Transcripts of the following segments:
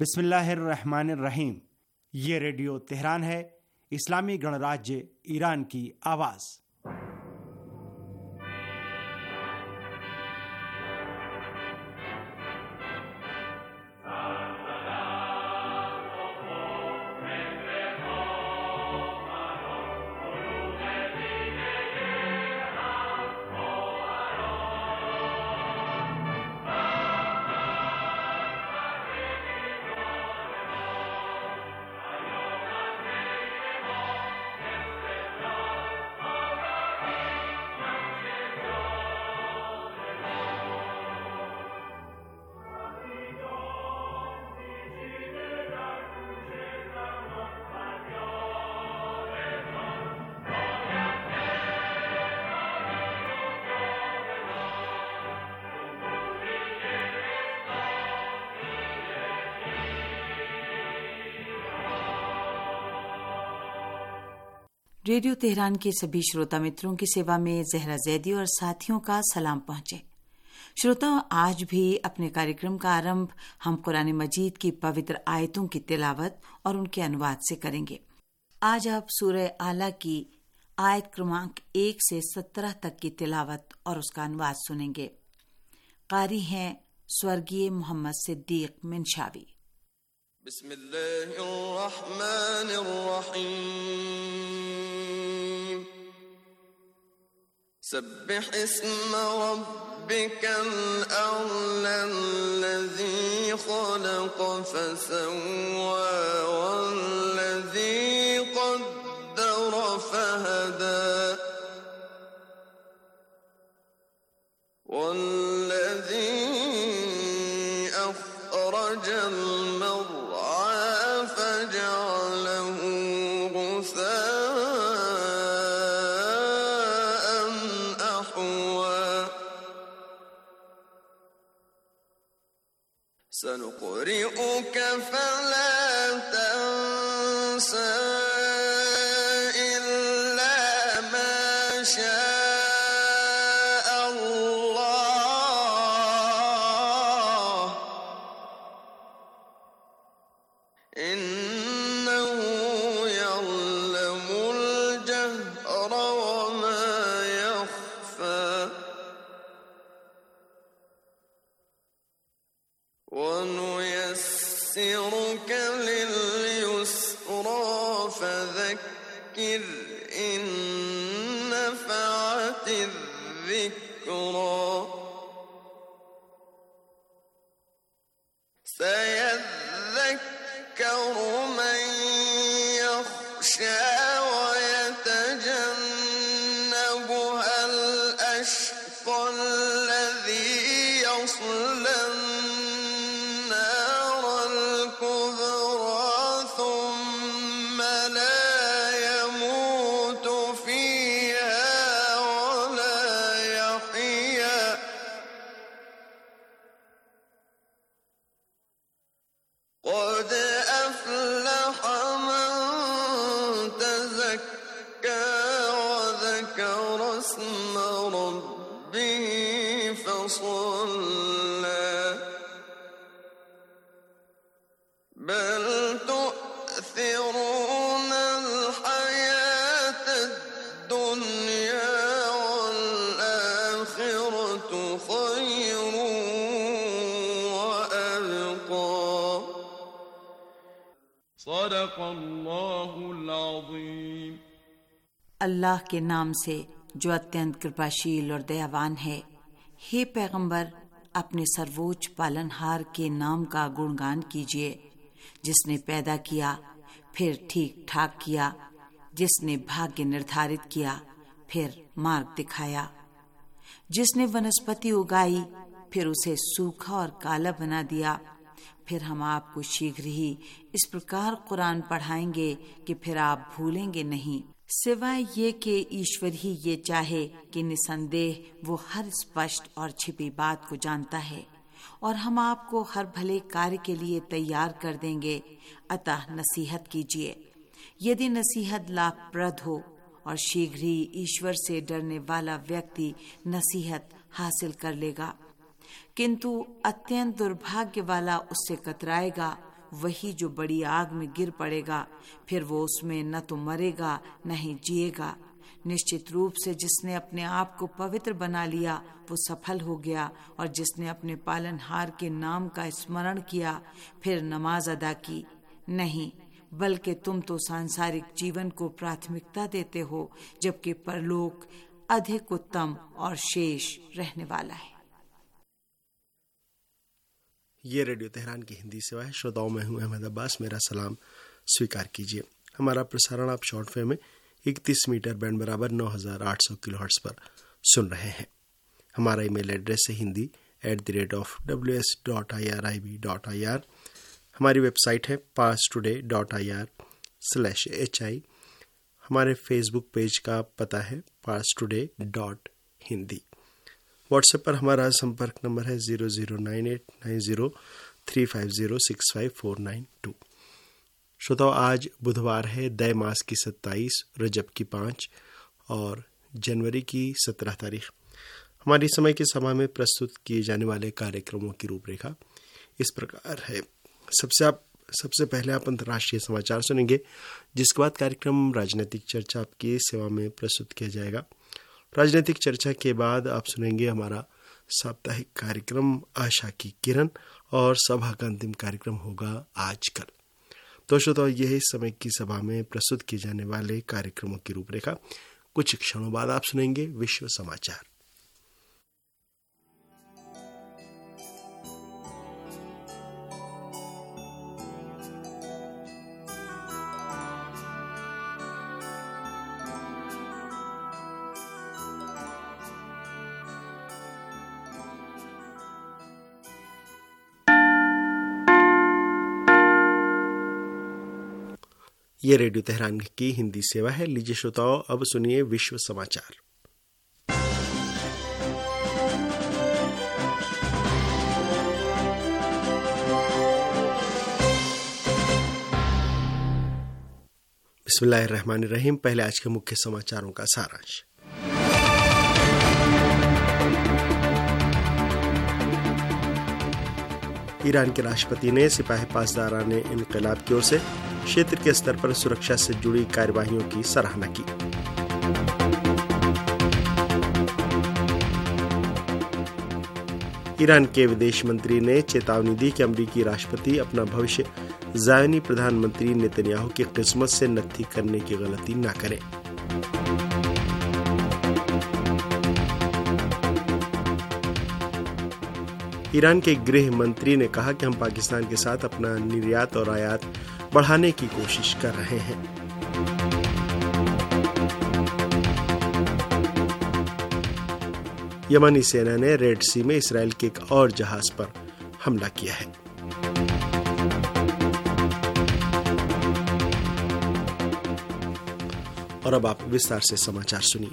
बिस्मिल्लाहिर्रहमानिर्रहीम। ये radio Tehran है, इस्लामी गणराज्य ईरान की आवाज़। रेडियो तेहरान के सभी श्रोता मित्रों की सेवा में जहरा जैदी और साथियों का सलाम पहुंचे। श्रोताओं, आज भी अपने कार्यक्रम का आरंभ हम कुरान मजीद की पवित्र आयतों की तिलावत और उनके अनुवाद से करेंगे। आज आप सूरह आला की आयत क्रमांक 1 से 17 तक की तिलावत और उसका अनुवाद सुनेंगे। कारी हैं स्वर्गीय मोहम्मद सिद्दीक मिनशावी। बिस्मिल्लाहिर्रहमानिर्रहीम। सब्बिह इस्म रब्बिकल अअला अल्लज़ी खलक़ फसव्वा वल्लज़ी क़द्दर फहदा वल्लज़ी अख़रजल سنقرئك فلا تنسى إلا ما شاء الله إنه يعلم الجهر وما يخفى ونيسرك لليسرى فذكر إن نفعت الذكرى سيذكر من يخشى ويتجنبها الأشقى الذي يصلى بل تؤثرون الحياة الدنيا والآخرة خير وأبقى صدق الله العظيم। अल्लाह के नाम से जो अत्यंत कृपाशील और दयावान है। हे पैगंबर, अपने सर्वोच्च पालनहार के नाम का गुणगान कीजिए, जिसने पैदा किया फिर ठीक ठाक किया, जिसने भाग्य निर्धारित किया फिर मार्ग दिखाया, जिसने वनस्पति उगाई फिर उसे सूखा और काला बना दिया, फिर हम आपको शीघ्र ही इस प्रकार कुरान पढ़ाएंगे कि फिर आप भूलेंगे नहीं, सिवाय ये कि ईश्वर ही ये चाहे कि निसंदेह वो हर स्पष्ट और छिपी बात को जानता है, और हम आपको हर भले कार्य के लिए तैयार कर देंगे। अतः नसीहत कीजिए, यदि नसीहत लाभप्रद हो, और शीघ्र ही ईश्वर से डरने वाला व्यक्ति नसीहत हासिल कर लेगा। किंतु अत्यंत दुर्भाग्य वाला उससे कतराएगा, वही जो बड़ी आग में गिर पड़ेगा, फिर वो उसमें न तो मरेगा न ही जिएगा। निश्चित रूप से जिसने अपने आप को पवित्र बना लिया वो सफल हो गया, और जिसने अपने पालनहार के नाम का स्मरण किया फिर नमाज अदा की। नहीं, बल्कि तुम तो सांसारिक जीवन को प्राथमिकता देते हो, जबकि परलोक अधिक उत्तम और शेष रहने वाला है। ये रेडियो तेहरान की हिंदी सेवा है। श्रोताओं, मैं हूं अहमद अब्बास, मेरा सलाम स्वीकार कीजिए। हमारा प्रसारण आप शॉर्ट वेव में 31 मीटर बैंड बराबर 9800 किलोहर्ट्ज पर सुन रहे हैं। हमारा ईमेल एड्रेस है hindi@ws.irib.ir। हमारी वेबसाइट है parstoday.ir/hi। हमारे फेसबुक पेज का पता है parstoday.hindi। व्हाट्सएप पर हमारा संपर्क नंबर है 00989035065492। श्रोताओ, आज बुधवार है, दय मास की 27, रजब की 5 और जनवरी की 17 तारीख। हमारी समय की सभा में प्रस्तुत किए जाने वाले कार्यक्रमों की रूपरेखा इस प्रकार है। सबसे पहले आप अंतर्राष्ट्रीय समाचार सुनेंगे, जिसके बाद कार्यक्रम राजनीतिक चर्चा आपकी सेवा में प्रस्तुत किया जाएगा। राजनीतिक चर्चा के बाद आप सुनेंगे हमारा साप्ताहिक कार्यक्रम आशा की किरण, और सभा का अंतिम कार्यक्रम होगा आजकल। तो श्रोताओ, यही समय की सभा में प्रस्तुत किए जाने वाले कार्यक्रमों की रूपरेखा। कुछ क्षणों बाद आप सुनेंगे विश्व समाचार। ये रेडियो तेहरान की हिंदी सेवा है। लीजिए श्रोताओं, अब सुनिए विश्व समाचार। बिस्मिल्लाहिर्रहमानिर्रहीम। पहले आज के मुख्य समाचारों का सारांश। ईरान के राष्ट्रपति ने सिपाही पासदाराने इनकलाब की ओर से क्षेत्र के स्तर पर सुरक्षा से जुड़ी कार्यवाहियों की सराहना की। ईरान के विदेश मंत्री ने चेतावनी दी कि अमेरिकी राष्ट्रपति अपना भविष्य ज़ायोनी प्रधानमंत्री नेतन्याहू की किस्मत से नत्थी करने की गलती न करें। ईरान के गृह मंत्री ने कहा कि हम पाकिस्तान के साथ अपना निर्यात और आयात बढ़ाने की कोशिश कर रहे हैं। यमनी सेना ने रेड सी में इसराइल के एक और जहाज पर हमला किया है। और अब आप विस्तार से समाचार सुनिए।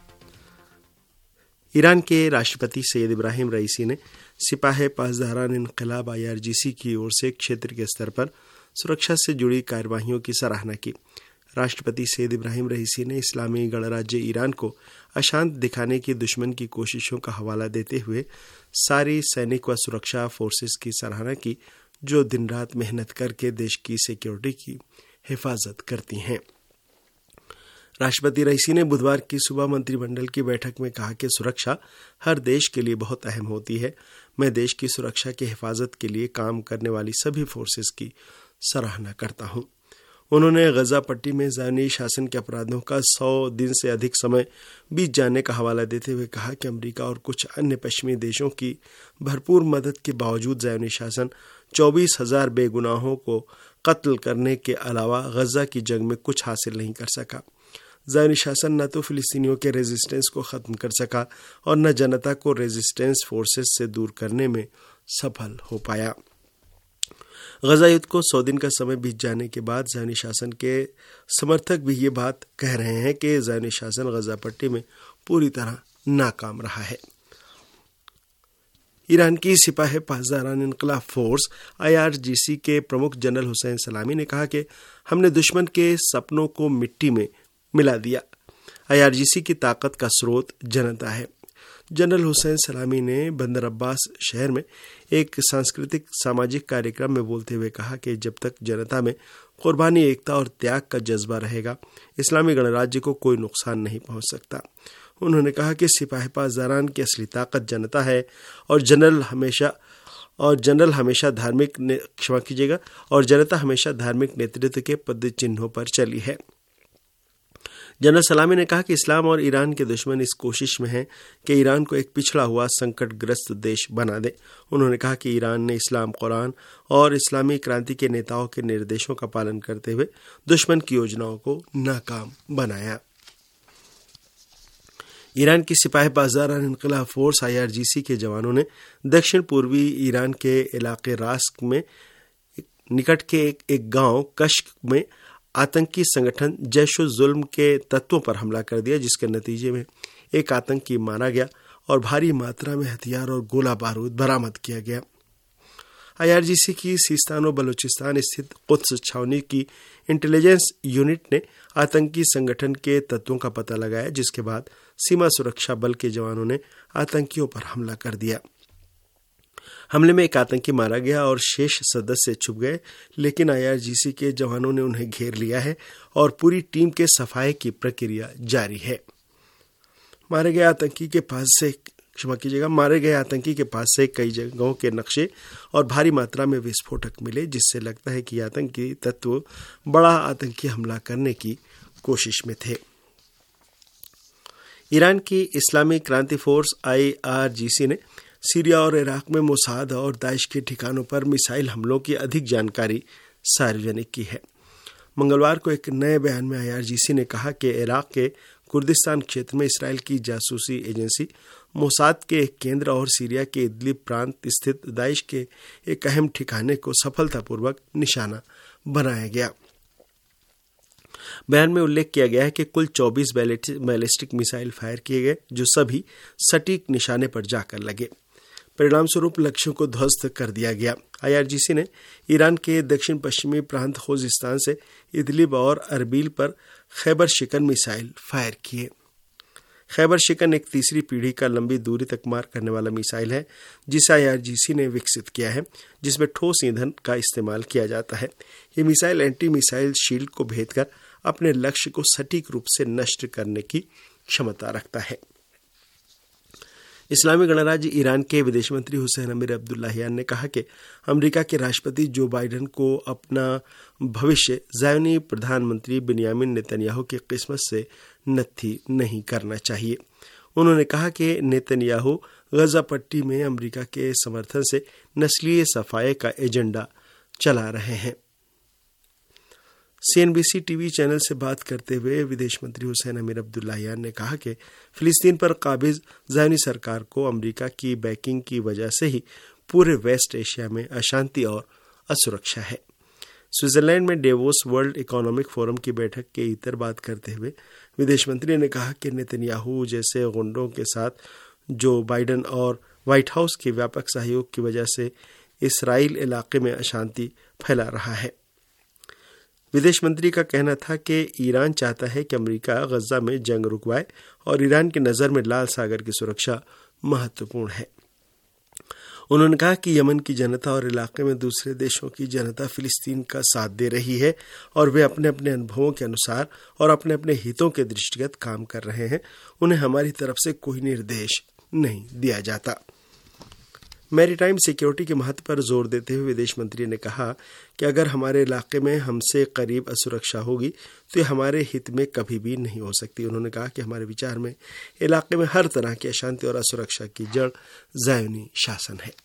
ईरान के राष्ट्रपति सैयद इब्राहिम रईसी ने सिपाही पासदारान इनकलाब IRGC की ओर से क्षेत्र के स्तर पर सुरक्षा से जुड़ी कार्यवाहियों की सराहना की। राष्ट्रपति सैयद इब्राहिम रईसी ने इस्लामी गणराज्य ईरान को अशांत दिखाने की दुश्मन की कोशिशों का हवाला देते हुए सारी सैनिक व सुरक्षा फोर्सेस की सराहना की, जो दिन रात मेहनत करके देश की सिक्योरिटी की हिफाजत करती हैं। राष्ट्रपति रईसी ने बुधवार की सुबह मंत्रिमंडल की बैठक में कहा कि सुरक्षा हर देश के लिए बहुत अहम होती है। मैं देश की सुरक्षा की हिफाजत के लिए काम करने वाली सभी फोर्सेस की सराहना करता हूं। उन्होंने गजा पट्टी में ज़ायोनी शासन के अपराधों का 100 दिन से अधिक समय बीत जाने का हवाला देते हुए कहा कि अमेरिका और कुछ अन्य पश्चिमी देशों की भरपूर मदद के बावजूद ज़ायोनी शासन 24,000 बेगुनाहों को कत्ल करने के अलावा गजा की जंग में कुछ हासिल नहीं कर सका। ज़ायोनी शासन न तो फिलिस्तीनियों के रेजिस्टेंस को ख़त्म कर सका और न जनता को रेजिस्टेंस फोर्सेस से दूर करने में सफल हो पाया। गजा युद्ध को 100 दिन का समय बीत जाने के बाद ज़ायोनी शासन के समर्थक भी ये बात कह रहे हैं कि ज़ायोनी शासन गजा पट्टी में पूरी तरह नाकाम रहा है। ईरान की सिपाही पासदारान इनकलाब फोर्स IRGC के प्रमुख जनरल हुसैन सलामी ने कहा कि हमने दुश्मन के सपनों को मिट्टी में मिला दिया। IRGC की ताकत का स्रोत जनता है। जनरल हुसैन सलामी ने बंदर अब्बास शहर में एक सांस्कृतिक सामाजिक कार्यक्रम में बोलते हुए कहा कि जब तक जनता में कुर्बानी, एकता और त्याग का जज्बा रहेगा, इस्लामी गणराज्य को कोई नुकसान नहीं पहुंच सकता। उन्होंने कहा कि सिपाही पासदारान की असली ताकत जनता है और जनता हमेशा धार्मिक नेतृत्व के पद चिन्हों पर चली है। जनरल सलामी ने कहा कि इस्लाम और ईरान के दुश्मन इस कोशिश में हैं कि ईरान को एक पिछड़ा हुआ संकटग्रस्त देश बना दे। उन्होंने कहा कि ईरान ने इस्लाम, कुरान और इस्लामी क्रांति के नेताओं के निर्देशों का पालन करते हुए दुश्मन की योजनाओं को नाकाम बनाया। ईरान की सिपाही पासदारान इनकलाब फोर्स IRGC के जवानों ने दक्षिण पूर्वी ईरान के इलाके रास्क में निकट के एक गांव कश्क में आतंकी संगठन जैश-उल-जुल्म के तत्वों पर हमला कर दिया, जिसके नतीजे में एक आतंकी मारा गया और भारी मात्रा में हथियार और गोला बारूद बरामद किया गया। IRGC की सिस्तान और बलूचिस्तान स्थित कुद्स छावनी की इंटेलिजेंस यूनिट ने आतंकी संगठन के तत्वों का पता लगाया, जिसके बाद सीमा सुरक्षा बल के जवानों ने आतंकियों पर हमला कर दिया। हमले में एक आतंकी मारा गया और शेष सदस्य छुप गए, लेकिन IRGC के जवानों ने उन्हें घेर लिया है और पूरी टीम के सफाई की प्रक्रिया जारी है। मारे गए आतंकी के पास से कई जगहों के नक्शे और भारी मात्रा में विस्फोटक मिले, जिससे लगता है कि आतंकी तत्व बड़ा आतंकी हमला करने की कोशिश में थे। ईरान की इस्लामी क्रांति फोर्स IRGC ने सीरिया और इराक में मोसाद और दाइश के ठिकानों पर मिसाइल हमलों की अधिक जानकारी सार्वजनिक की है। मंगलवार को एक नए बयान में IRGC ने कहा कि इराक के कुर्दिस्तान क्षेत्र में इसराइल की जासूसी एजेंसी मोसाद के एक केंद्र और सीरिया के इदलिब प्रांत स्थित दाइश के एक अहम ठिकाने को सफलतापूर्वक निशाना बनाया गया। बयान में उल्लेख किया गया है कि कुल 24 बैलिस्टिक मिसाइल फायर किए गए, जो सभी सटीक निशाने पर जाकर लगे। परिणाम स्वरूप लक्ष्यों को ध्वस्त कर दिया गया। IRGC ने ईरान के दक्षिण पश्चिमी प्रांत खोजिस्तान से इदलिब और अरबील पर खैबर शिकन मिसाइल फायर किए। खैबर शिकन एक तीसरी पीढ़ी का लंबी दूरी तक मार करने वाला मिसाइल है, जिसे IRGC ने विकसित किया है, जिसमें ठोस ईंधन का इस्तेमाल किया जाता है। ये मिसाइल एंटी मिसाइल शील्ड को भेदकर अपने लक्ष्य को सटीक रूप से नष्ट करने की क्षमता रखता है। इस्लामी गणराज्य ईरान के विदेश मंत्री हुसैन अमीर अब्दुल्लाहियान ने कहा कि अमेरिका के राष्ट्रपति जो बाइडेन को अपना भविष्य ज़ायोनी प्रधानमंत्री बिन्यामिन नेतन्याहू की किस्मत से नत्थी नहीं करना चाहिए। उन्होंने कहा कि नेतन्याहू गजा पट्टी में अमेरिका के समर्थन से नस्लीय सफाई का एजेंडा चला रहे हैं। CNBC टीवी चैनल से बात करते हुए विदेश मंत्री हुसैन अमीर अब्दुल्लाहियान ने कहा कि फिलिस्तीन पर काबिज ज़ायोनी सरकार को अमेरिका की बैकिंग की वजह से ही पूरे वेस्ट एशिया में अशांति और असुरक्षा है। स्विट्जरलैंड में डेवोस वर्ल्ड इकोनॉमिक फोरम की बैठक के इतर बात करते हुए विदेश मंत्री ने कहा कि नेतन्याहू जैसे गुंडों के साथ जो बाइडेन और व्हाइट हाउस के व्यापक सहयोग की वजह से इसराइल इलाके में अशांति फैला रहा है। विदेश मंत्री का कहना था कि ईरान चाहता है कि अमेरिका गजा में जंग रुकवाए और ईरान की नज़र में लाल सागर की सुरक्षा महत्वपूर्ण है। उन्होंने कहा कि यमन की जनता और इलाके में दूसरे देशों की जनता फिलिस्तीन का साथ दे रही है और वे अपने अपने अनुभवों के अनुसार और अपने अपने हितों के दृष्टिगत काम कर रहे हैं। उन्हें हमारी तरफ से कोई निर्देश नहीं दिया जाता। मैरीटाइम सिक्योरिटी के महत्व पर जोर देते हुए विदेश मंत्री ने कहा कि अगर हमारे इलाके में हमसे करीब असुरक्षा होगी तो ये हमारे हित में कभी भी नहीं हो सकती। उन्होंने कहा कि हमारे विचार में इलाके में हर तरह की अशांति और असुरक्षा की जड़ ज़ायोनी शासन है।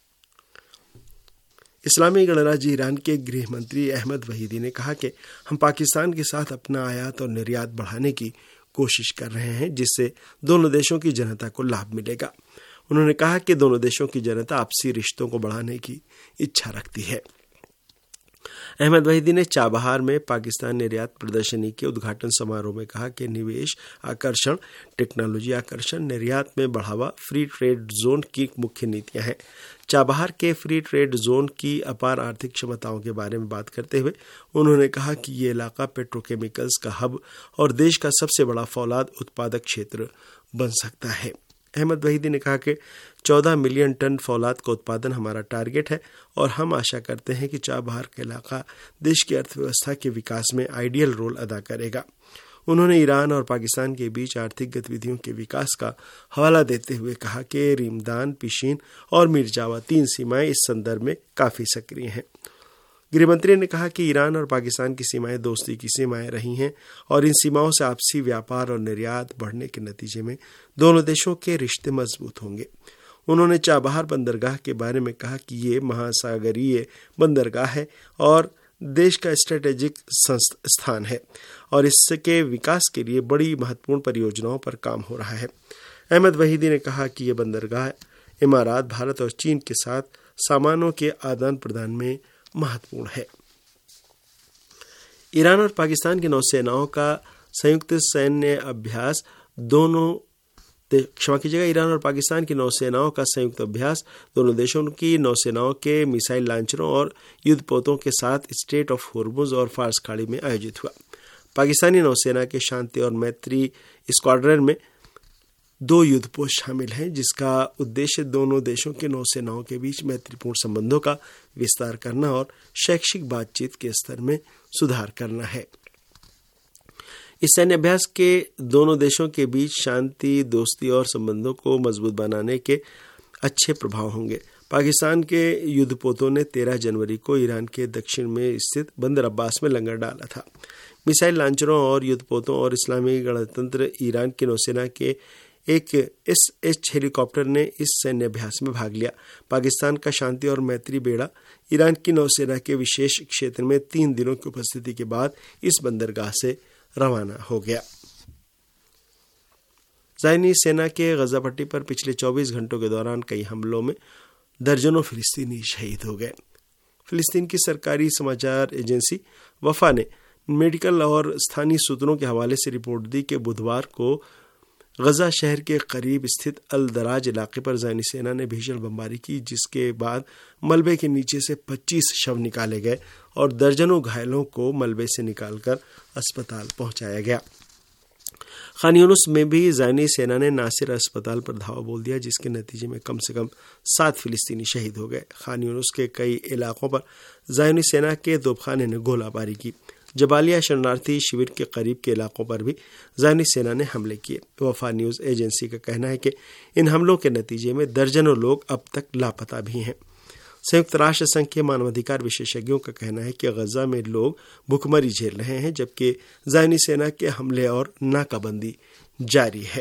इस्लामी गणराज्य ईरान के गृह मंत्री अहमद वहीदी ने कहा कि हम पाकिस्तान के साथ अपना आयात और निर्यात बढ़ाने की कोशिश कर रहे हैं, जिससे दोनों देशों की जनता को लाभ मिलेगा। उन्होंने कहा कि दोनों देशों की जनता आपसी रिश्तों को बढ़ाने की इच्छा रखती है। अहमद वहीदी ने चाबहार में पाकिस्तान निर्यात प्रदर्शनी के उद्घाटन समारोह में कहा कि निवेश आकर्षण, टेक्नोलॉजी आकर्षण, निर्यात में बढ़ावा फ्री ट्रेड जोन की मुख्य नीतियां हैं। चाबहार के फ्री ट्रेड जोन की अपार आर्थिक क्षमताओं के बारे में बात करते हुए उन्होंने कहा कि ये इलाका पेट्रोकेमिकल्स का हब और देश का सबसे बड़ा फौलाद उत्पादक क्षेत्र बन सकता है। अहमद वहीदी ने कहा कि 14 मिलियन टन फौलाद का उत्पादन हमारा टारगेट है और हम आशा करते हैं कि चाबहार का इलाका देश की अर्थव्यवस्था के विकास में आइडियल रोल अदा करेगा। उन्होंने ईरान और पाकिस्तान के बीच आर्थिक गतिविधियों के विकास का हवाला देते हुए कहा कि रीमदान, पिशीन और मीरजावा 3 सीमाएं इस संदर्भ में काफ़ी सक्रिय हैं। गृहमंत्री ने कहा कि ईरान और पाकिस्तान की सीमाएं दोस्ती की सीमाएं रही हैं और इन सीमाओं से आपसी व्यापार और निर्यात बढ़ने के नतीजे में दोनों देशों के रिश्ते मजबूत होंगे। उन्होंने चाबहार बंदरगाह के बारे में कहा कि ये महासागरीय बंदरगाह है और देश का स्ट्रेटेजिक स्थान है और इसके विकास के लिए बड़ी महत्वपूर्ण परियोजनाओं पर काम हो रहा है। अहमद वहीदी ने कहा कि यह बंदरगाह इमारात, भारत और चीन के साथ सामानों के आदान प्रदान में महत्वपूर्ण है। ईरान और पाकिस्तान की नौसेनाओं का संयुक्त सैन्य अभ्यास ईरान और पाकिस्तान की नौसेनाओं का संयुक्त अभ्यास दोनों देशों की नौसेनाओं के मिसाइल लॉन्चरों और युद्धपोतों के साथ स्ट्रेट ऑफ होर्मुज और फार्स खाड़ी में आयोजित हुआ। पाकिस्तानी नौसेना के शांति और मैत्री स्क्वाड्रन में 2 युद्धपोत शामिल हैं, जिसका उद्देश्य दोनों देशों के नौसेनाओं के बीच मैत्रीपूर्ण संबंधों का विस्तार करना और शैक्षिक बातचीत के स्तर में सुधार करना है। इस सैन्य अभ्यास के दोनों देशों के बीच शांति, दोस्ती और संबंधों को मजबूत बनाने के अच्छे प्रभाव होंगे। पाकिस्तान के युद्धपोतों ने 13 जनवरी को ईरान के दक्षिण में स्थित बंदर अब्बास में लंगर डाला था। मिसाइल लॉन्चरों और युद्धपोतों और इस्लामी गणतंत्र ईरान की नौसेना के एक SH हेलीकॉप्टर ने इस सैन्य अभ्यास में भाग लिया। पाकिस्तान का शांति और मैत्री बेड़ा ईरान की नौसेना के विशेष क्षेत्र में 3 दिनों की उपस्थिति के बाद इस बंदरगाह से रवाना हो गया। ज़ायनी सेना के गजा पट्टी पर पिछले 24 घंटों के दौरान कई हमलों में दर्जनों फिलिस्तीनी शहीद हो गए। फिलिस्तीन की सरकारी समाचार एजेंसी वफा ने मेडिकल और स्थानीय सूत्रों के हवाले से रिपोर्ट दी कि बुधवार को गजा शहर के करीब स्थित अल दराज इलाके पर ज़ायनी सेना ने भीषण बमबारी की, जिसके बाद मलबे के नीचे से 25 शव निकाले गए और दर्जनों घायलों को मलबे से निकालकर अस्पताल पहुंचाया गया। खान यूनुस में भी ज़ायनी सेना ने नासिर अस्पताल पर धावा बोल दिया, जिसके नतीजे में कम से कम 7 फिलिस्तीनी शहीद हो गए। खान यूनुस के कई इलाकों पर ज़ायनी सेना के तोपखाने ने गोलाबारी की। जबालिया शरणार्थी शिविर के करीब के इलाकों पर भी ज़ायनी सेना ने हमले किए। वफा न्यूज़ एजेंसी का कहना है कि इन हमलों के नतीजे में दर्जनों लोग अब तक लापता भी हैं। संयुक्त राष्ट्र संघ के मानवाधिकार विशेषज्ञों का कहना है कि गजा में लोग भुखमरी झेल रहे हैं, जबकि ज़ायनी सेना के हमले और नाकाबंदी जारी है।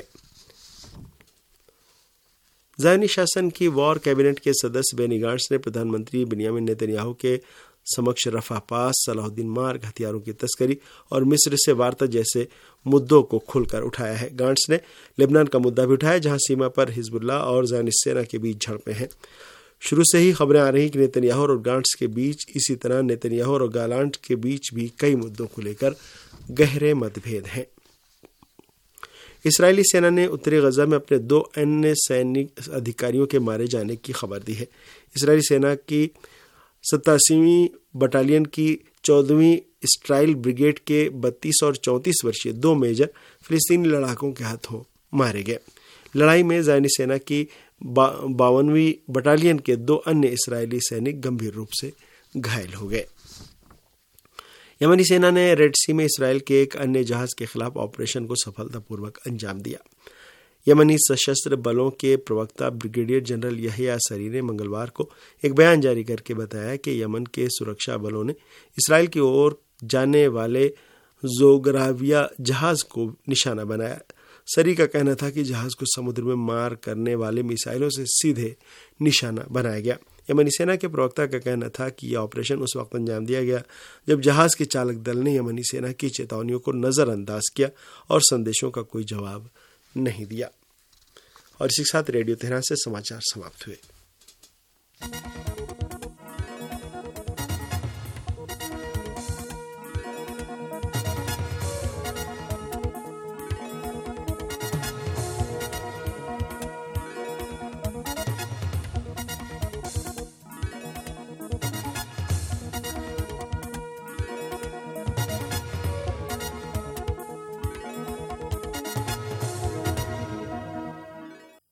ज़ायनी शासन की वॉर कैबिनेट के सदस्य बेनी गांट्स ने प्रधानमंत्री बेंयामिन नेतन्याहू के समक्ष रफा पास, सलाहुद्दीन मार्ग, हथियारों की तस्करी और मिस्र से वार्ता जैसे मुद्दों को खुलकर उठाया है। गांट्स ने लेबनान का मुद्दा भी उठाया, जहां सीमा पर हिजबुल्लाह और ज़ायनी सेना के बीच झड़पें हैं। शुरू से ही खबरें आ रही कि नेतन्याहू और गांट्स के बीच, इसी तरह नेतन्याहू और गालांट के बीच भी कई मुद्दों को लेकर गहरे मतभेद हैं। इस्राएली सेना ने उत्तरी गजा में अपने 2 अन्य सैनिक अधिकारियों के मारे जाने की खबर दी है। इस्राएली सेना की 87वीं बटालियन की 14वीं स्ट्राइल ब्रिगेड के 32 और 34 वर्षीय 2 मेजर फिलिस्तीनी लड़ाकों के हाथों मारे गए। लड़ाई में ज़ायनी सेना की 52वीं बटालियन के 2 अन्य इस्राएली सैनिक गंभीर रूप से घायल हो गए। यमनी सेना ने रेड सी में इसराइल के एक अन्य जहाज के खिलाफ ऑपरेशन को सफलतापूर्वक अंजाम दिया। यमनी सशस्त्र बलों के प्रवक्ता ब्रिगेडियर जनरल यहया सरी ने मंगलवार को एक बयान जारी करके बताया कि यमन के सुरक्षा बलों ने इसराइल की ओर जाने वाले जोगराविया जहाज को निशाना बनाया। सरी का कहना था कि जहाज को समुद्र में मार करने वाले मिसाइलों से सीधे निशाना बनाया गया। यमनी सेना के प्रवक्ता का कहना था कि यह ऑपरेशन उस वक्त अंजाम दिया गया जब जहाज के चालक दल ने यमनी सेना की चेतावनियों को नज़रअंदाज किया और संदेशों का कोई जवाब नहीं दिया। और इसी के साथ रेडियो तेहरान से समाचार समाप्त हुए।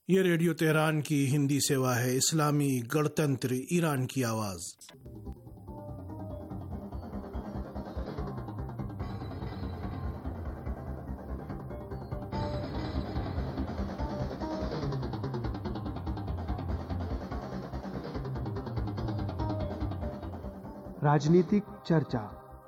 ये रेडियो तेहरान की हिंदी सेवा है। इस्लामी गणतंत्र ईरान की आवाज़। राजनीतिक चर्चा।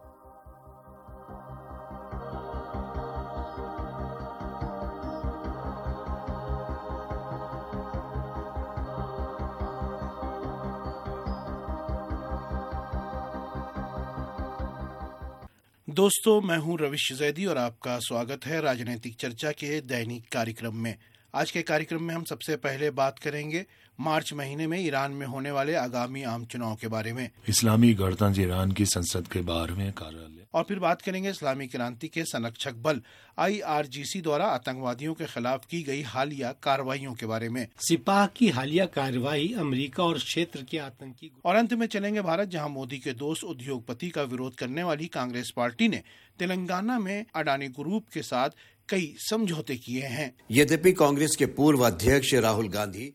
दोस्तों, मैं हूं रविश जैदी और आपका स्वागत है राजनीतिक चर्चा के दैनिक कार्यक्रम में। आज के कार्यक्रम में हम सबसे पहले बात करेंगे मार्च महीने में ईरान में होने वाले आगामी आम चुनाव के बारे में, इस्लामी गणतंत्र ईरान की संसद के 12वें कार्यालय, और फिर बात करेंगे इस्लामी क्रांति के संरक्षक बल IRGC द्वारा आतंकवादियों के खिलाफ की गई हालिया कार्रवाइयों के बारे में। सिपाह की हालिया कार्रवाई अमेरिका और क्षेत्र के आतंकी। और अंत में चलेंगे भारत, जहां मोदी के दोस्त उद्योगपति का विरोध करने वाली कांग्रेस पार्टी ने तेलंगाना में अडानी ग्रुप के साथ कई समझौते किए हैं। यद्यपि कांग्रेस के पूर्व अध्यक्ष राहुल गांधी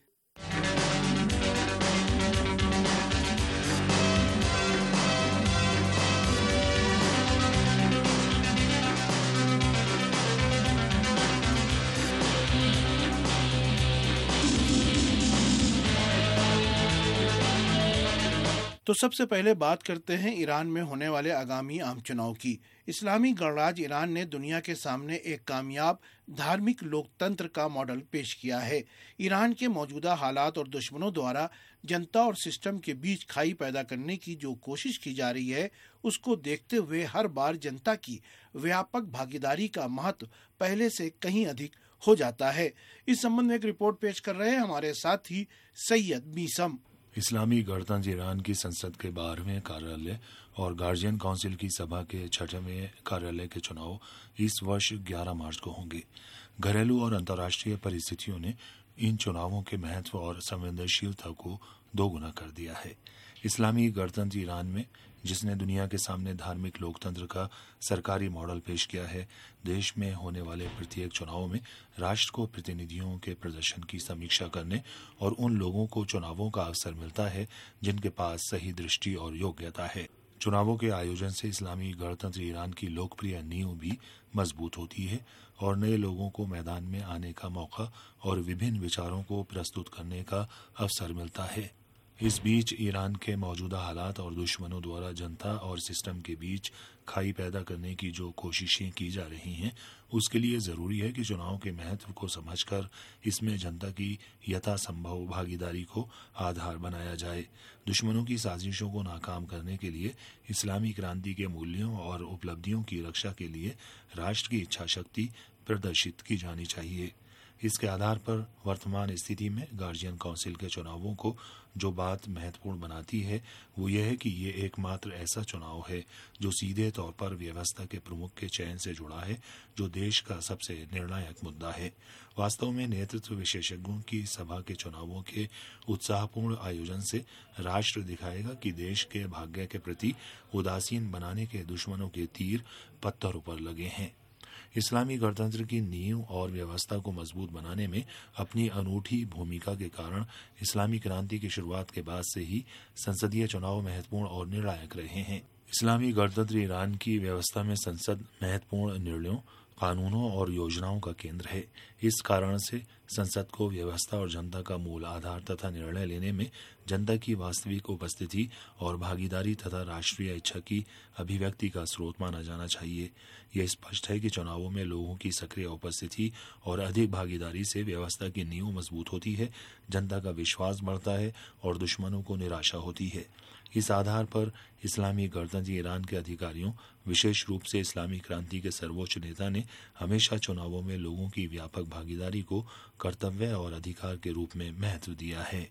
तो सबसे पहले बात करते हैं ईरान में होने वाले आगामी आम चुनाव की। इस्लामी गणराज्य ईरान ने दुनिया के सामने एक कामयाब धार्मिक लोकतंत्र का मॉडल पेश किया है। ईरान के मौजूदा हालात और दुश्मनों द्वारा जनता और सिस्टम के बीच खाई पैदा करने की जो कोशिश की जा रही है, उसको देखते हुए हर बार जनता की व्यापक भागीदारी का महत्व पहले से कहीं अधिक हो जाता है। इस संबंध में एक रिपोर्ट पेश कर रहे हैं हमारे साथी सैयद मीसम। इस्लामी गणतंत्र ईरान की संसद के 12वें कार्यालय और गार्जियन काउंसिल की सभा के 6वें कार्यालय के चुनाव इस वर्ष 11 मार्च को होंगे। घरेलू और अंतर्राष्ट्रीय परिस्थितियों ने इन चुनावों के महत्व और संवेदनशीलता को दोगुना कर दिया है। इस्लामी गणतंत्र ईरान में, जिसने दुनिया के सामने धार्मिक लोकतंत्र का सरकारी मॉडल पेश किया है, देश में होने वाले प्रत्येक चुनाव में राष्ट्र को प्रतिनिधियों के प्रदर्शन की समीक्षा करने और उन लोगों को चुनावों का अवसर मिलता है जिनके पास सही दृष्टि और योग्यता है। चुनावों के आयोजन से इस्लामी गणतंत्र ईरान की लोकप्रिय नींव भी मजबूत होती है और नए लोगों को मैदान में आने का मौका और विभिन्न विचारों को प्रस्तुत करने का अवसर मिलता है। इस बीच ईरान के मौजूदा हालात और दुश्मनों द्वारा जनता और सिस्टम के बीच खाई पैदा करने की जो कोशिशें की जा रही हैं, उसके लिए जरूरी है कि चुनाव के महत्व को समझकर इसमें जनता की यथासंभव भागीदारी को आधार बनाया जाए। दुश्मनों की साजिशों को नाकाम करने के लिए इस्लामी क्रांति के मूल्यों और उपलब्धियों की रक्षा के लिए राष्ट्र की इच्छा शक्ति प्रदर्शित की जानी चाहिए। इसके आधार पर वर्तमान स्थिति में गार्जियन काउंसिल के चुनावों को जो बात महत्वपूर्ण बनाती है वो ये है कि ये एकमात्र ऐसा चुनाव है जो सीधे तौर पर व्यवस्था के प्रमुख के चयन से जुड़ा है, जो देश का सबसे निर्णायक मुद्दा है। वास्तव में नेतृत्व विशेषज्ञों की सभा के चुनावों के उत्साहपूर्ण आयोजन से राष्ट्र दिखाएगा कि देश के भाग्य के प्रति उदासीन बनाने के दुश्मनों के तीर पत्थरों पर लगे हैं। इस्लामी गणतंत्र की नींव और व्यवस्था को मजबूत बनाने में अपनी अनूठी भूमिका के कारण इस्लामी क्रांति की शुरुआत के बाद से ही संसदीय चुनाव महत्वपूर्ण और निर्णायक रहे हैं। इस्लामी गणतंत्र ईरान की व्यवस्था में संसद महत्वपूर्ण निर्णयों, कानूनों और योजनाओं का केंद्र है। इस कारण से संसद को व्यवस्था और जनता का मूल आधार तथा निर्णय लेने में जनता की वास्तविक उपस्थिति और भागीदारी तथा राष्ट्रीय इच्छा की अभिव्यक्ति का स्रोत माना जाना चाहिए। यह स्पष्ट है कि चुनावों में लोगों की सक्रिय उपस्थिति और अधिक भागीदारी से व्यवस्था की नींव मजबूत होती है, जनता का विश्वास बढ़ता है और दुश्मनों को निराशा होती है। इस आधार पर इस्लामी गणतंत्र ईरान के अधिकारियों, विशेष रूप से इस्लामी क्रांति के सर्वोच्च नेता ने हमेशा चुनावों में लोगों की व्यापक भागीदारी को कर्तव्य और अधिकार के रूप में महत्व दिया है।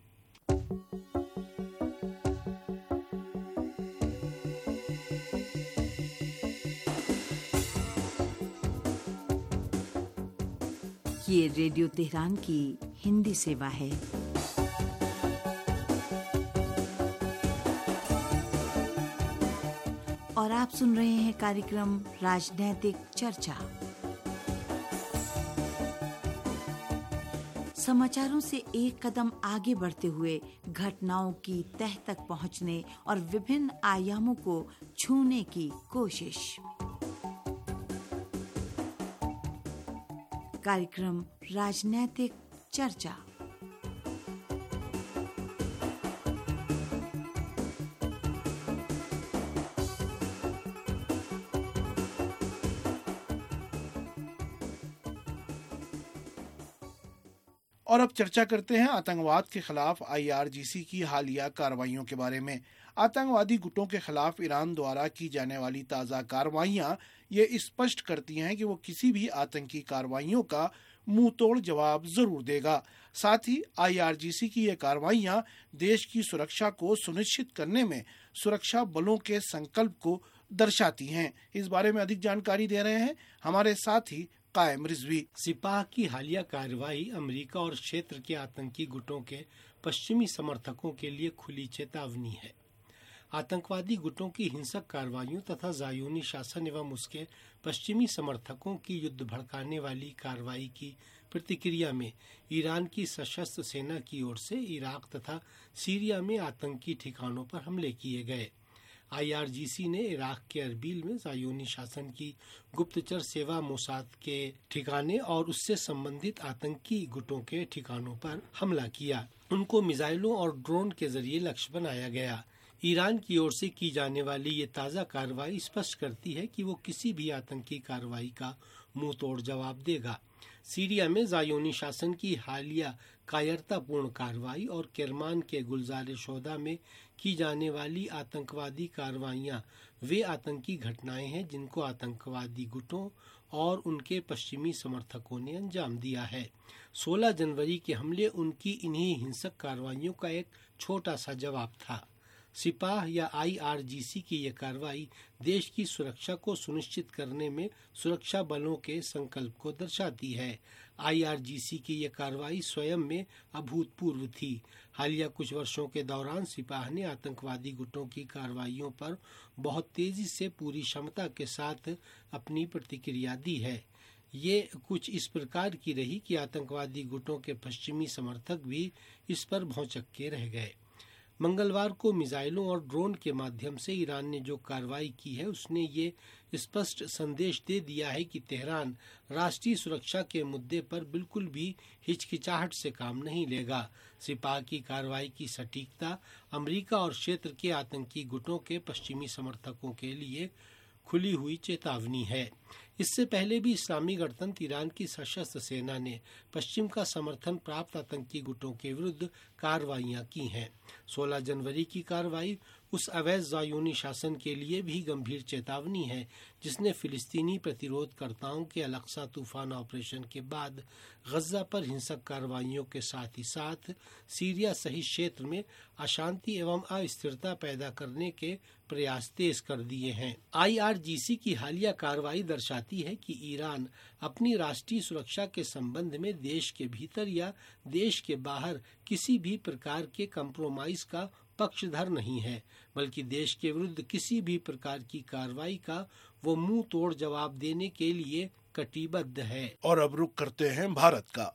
ये रेडियो तेहरान की हिंदी सेवा है। और आप सुन रहे हैं कार्यक्रम राजनैतिक चर्चा। समाचारों से एक कदम आगे बढ़ते हुए घटनाओं की तह तक पहुंचने और विभिन्न आयामों को छूने की कोशिश। कार्यक्रम राजनैतिक चर्चा। और अब चर्चा करते हैं आतंकवाद के खिलाफ IRGC की हालिया कार्रवाइयों के बारे में। आतंकवादी गुटों के खिलाफ ईरान द्वारा की जाने वाली ताज़ा कार्रवाइयां ये स्पष्ट करती हैं कि वो किसी भी आतंकी कार्रवाइयों का मुंह तोड़ जवाब जरूर देगा। साथ ही IRGC की ये कार्रवाइयां देश की सुरक्षा को सुनिश्चित करने में सुरक्षा बलों के संकल्प को दर्शाती हैं। इस बारे में अधिक जानकारी दे रहे हैं हमारे साथी कायम रिजवी। सिपाह की हालिया कार्रवाई अमेरिका और क्षेत्र के आतंकी गुटों के पश्चिमी समर्थकों के लिए खुली चेतावनी है। आतंकवादी गुटों की हिंसक कार्रवाइयों तथा ज़ायोनी शासन एवं उसके पश्चिमी समर्थकों की युद्ध भड़काने वाली कार्रवाई की प्रतिक्रिया में ईरान की सशस्त्र सेना की ओर से इराक तथा सीरिया में आतंकी ठिकानों पर हमले किए गए। IRGC ने इराक के अरबील में ज़ायोनी शासन की गुप्तचर सेवा मोसाद के ठिकाने और उससे संबंधित आतंकी गुटों के ठिकानों पर हमला किया। उनको मिसाइलों और ड्रोन के जरिए लक्ष्य बनाया गया। ईरान की ओर से की जाने वाली ये ताज़ा कार्रवाई स्पष्ट करती है कि वो किसी भी आतंकी कार्रवाई का मुंह तोड़ जवाब देगा। सीरिया में ज़ायोनी शासन की हालिया कायरतापूर्ण कार्रवाई और किरमान के गुलजार शोदा में की जाने वाली आतंकवादी कार्रवाइयां वे आतंकी घटनाएं हैं जिनको आतंकवादी गुटों और उनके पश्चिमी समर्थकों ने अंजाम दिया है। 16 जनवरी के हमले उनकी इन्हीं हिंसक कार्रवाइयों का एक छोटा सा जवाब था। सिपाह या IRGC की यह कार्रवाई देश की सुरक्षा को सुनिश्चित करने में सुरक्षा बलों के संकल्प को दर्शाती है। IRGC की यह कार्रवाई स्वयं में अभूतपूर्व थी। हालिया कुछ वर्षों के दौरान सिपाह ने आतंकवादी गुटों की कार्रवाइयों पर बहुत तेजी से पूरी क्षमता के साथ अपनी प्रतिक्रिया दी है। ये कुछ इस प्रकार की रही कि आतंकवादी गुटों के पश्चिमी समर्थक भी इस पर भौंचक्के रह गए। मंगलवार को मिसाइलों और ड्रोन के माध्यम से ईरान ने जो कार्रवाई की है उसने ये स्पष्ट संदेश दे दिया है कि तेहरान राष्ट्रीय सुरक्षा के मुद्दे पर बिल्कुल भी हिचकिचाहट से काम नहीं लेगा। सिपाह की कार्रवाई की सटीकता अमेरिका और क्षेत्र के आतंकी गुटों के पश्चिमी समर्थकों के लिए खुली हुई चेतावनी है। इससे पहले भी इस्लामी गणतंत्र ईरान की सशस्त्र सेना ने पश्चिम का समर्थन प्राप्त आतंकी गुटों के विरुद्ध कार्रवाइयां की हैं। 16 जनवरी की कार्रवाई उस अवैध ज़ायोनी शासन के लिए भी गंभीर चेतावनी है जिसने फिलिस्तीनी प्रतिरोधकर्ताओं के अल-अक्सा तूफान ऑपरेशन के बाद गज्जा पर हिंसक कार्रवाइयों के साथ ही साथ सीरिया सहित क्षेत्र में अशांति एवं अस्थिरता पैदा करने के प्रयास तेज कर दिए हैं। IRGC की हालिया कार्रवाई दर्शाती है कि ईरान अपनी राष्ट्रीय सुरक्षा के संबंध में देश के भीतर या देश के बाहर किसी भी प्रकार के कंप्रोमाइज का पक्षधर नहीं है, बल्कि देश के विरुद्ध किसी भी प्रकार की कार्रवाई का वो मुंह तोड़ जवाब देने के लिए कटिबद्ध है। और अब रुख करते हैं भारत का।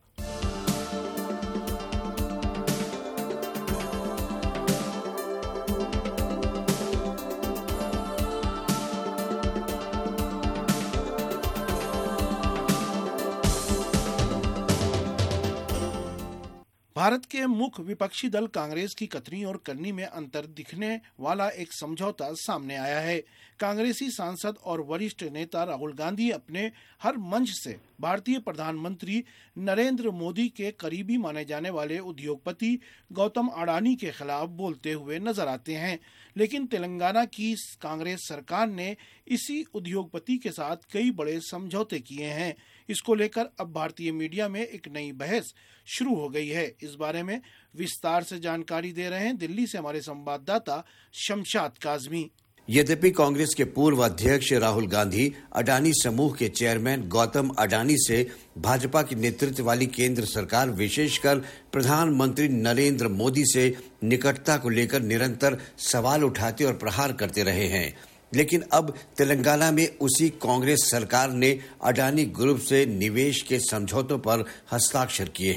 भारत के मुख्य विपक्षी दल कांग्रेस की कतनी और करनी में अंतर दिखने वाला एक समझौता सामने आया है। कांग्रेसी सांसद और वरिष्ठ नेता राहुल गांधी अपने हर मंच से भारतीय प्रधानमंत्री नरेंद्र मोदी के करीबी माने जाने वाले उद्योगपति गौतम अडानी के खिलाफ बोलते हुए नजर आते हैं, लेकिन तेलंगाना की कांग्रेस सरकार ने इसी उद्योगपति के साथ कई बड़े समझौते किए हैं। इसको लेकर अब भारतीय मीडिया में एक नई बहस शुरू हो गई है। इस बारे में विस्तार से जानकारी दे रहे हैं दिल्ली से हमारे संवाददाता शमशाद काजमी। यद्यपि कांग्रेस के पूर्व अध्यक्ष राहुल गांधी अडानी समूह के चेयरमैन गौतम अडानी से भाजपा की नेतृत्व वाली केंद्र सरकार विशेषकर प्रधानमंत्री नरेंद्र मोदी से निकटता को लेकर निरंतर सवाल उठाते और प्रहार करते रहे हैं, लेकिन अब तेलंगाना में उसी कांग्रेस सरकार ने अडानी ग्रुप से निवेश के समझौतों पर हस्ताक्षर किए हैं।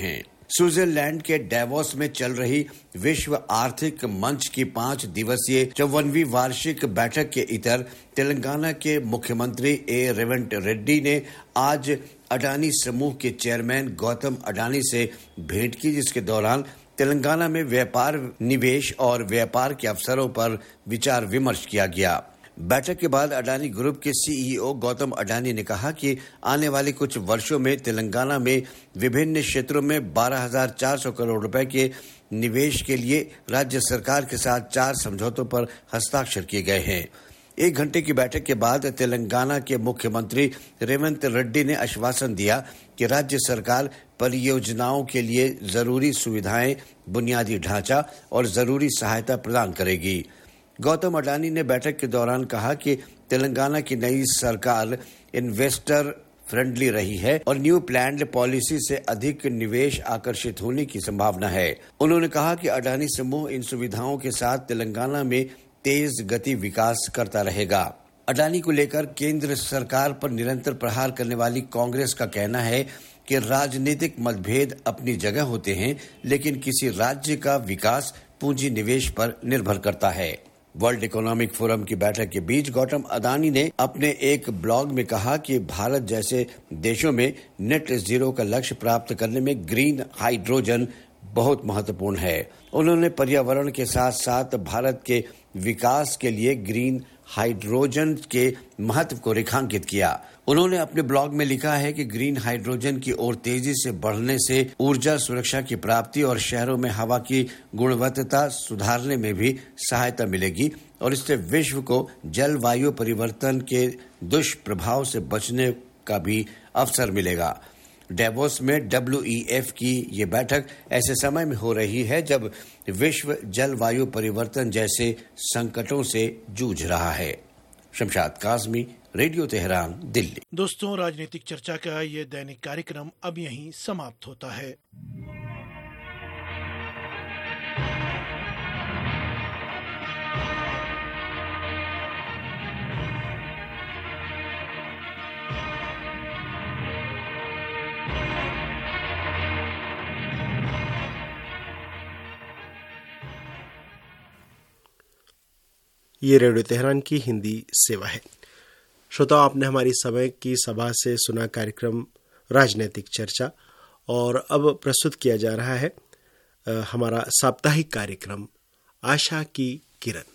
स्विट्जरलैंड के डेवोस में चल रही विश्व आर्थिक मंच की 5 दिवसीय 54वीं वार्षिक बैठक के इतर तेलंगाना के मुख्यमंत्री रेवंत रेड्डी ने आज अडानी समूह के चेयरमैन गौतम अडानी से भेंट की, जिसके दौरान तेलंगाना में व्यापार, निवेश और व्यापार के अवसरों पर विचार विमर्श किया गया। बैठक के बाद अडानी ग्रुप के सीईओ गौतम अडानी ने कहा कि आने वाले कुछ वर्षों में तेलंगाना में विभिन्न क्षेत्रों में 12,400 करोड़ रुपए के निवेश के लिए राज्य सरकार के साथ 4 समझौतों पर हस्ताक्षर किए गए हैं। 1 घंटे की बैठक के बाद तेलंगाना के मुख्यमंत्री रेवंत रेड्डी ने आश्वासन दिया कि राज्य सरकार परियोजनाओं के लिए जरूरी सुविधाएं, बुनियादी ढांचा और जरूरी सहायता प्रदान करेगी। गौतम अडानी ने बैठक के दौरान कहा कि तेलंगाना की नई सरकार इन्वेस्टर फ्रेंडली रही है और न्यू प्लान्ड पॉलिसी से अधिक निवेश आकर्षित होने की संभावना है। उन्होंने कहा कि अडानी समूह इन सुविधाओं के साथ तेलंगाना में तेज गति विकास करता रहेगा। अडानी को लेकर केंद्र सरकार पर निरंतर प्रहार करने वाली कांग्रेस का कहना है कि राजनीतिक मतभेद अपनी जगह होते हैं, लेकिन किसी राज्य का विकास पूंजी निवेश पर निर्भर करता है। वर्ल्ड इकोनॉमिक फोरम की बैठक के बीच गौतम अडानी ने अपने एक ब्लॉग में कहा कि भारत जैसे देशों में नेट जीरो का लक्ष्य प्राप्त करने में ग्रीन हाइड्रोजन बहुत महत्वपूर्ण है। उन्होंने पर्यावरण के साथ साथ भारत के विकास के लिए ग्रीन हाइड्रोजन के महत्व को रेखांकित किया। उन्होंने अपने ब्लॉग में लिखा है कि ग्रीन हाइड्रोजन की ओर तेजी से बढ़ने से ऊर्जा सुरक्षा की प्राप्ति और शहरों में हवा की गुणवत्ता सुधारने में भी सहायता मिलेगी और इससे विश्व को जलवायु परिवर्तन के दुष्प्रभाव से बचने का भी अवसर मिलेगा। डेवोस में WEF की ये बैठक ऐसे समय में हो रही है जब विश्व जलवायु परिवर्तन जैसे संकटों से जूझ रहा है। Shamshad Kazmi, radio Tehran, Delhi. दोस्तों, राजनीतिक चर्चा का ये दैनिक कार्यक्रम अब यहीं समाप्त होता है। ये रेडियो तेहरान की हिंदी सेवा है। श्रोताओ, आपने हमारी समय की सभा से सुना कार्यक्रम राजनीतिक चर्चा, और अब प्रस्तुत किया जा रहा है हमारा साप्ताहिक कार्यक्रम आशा की किरण।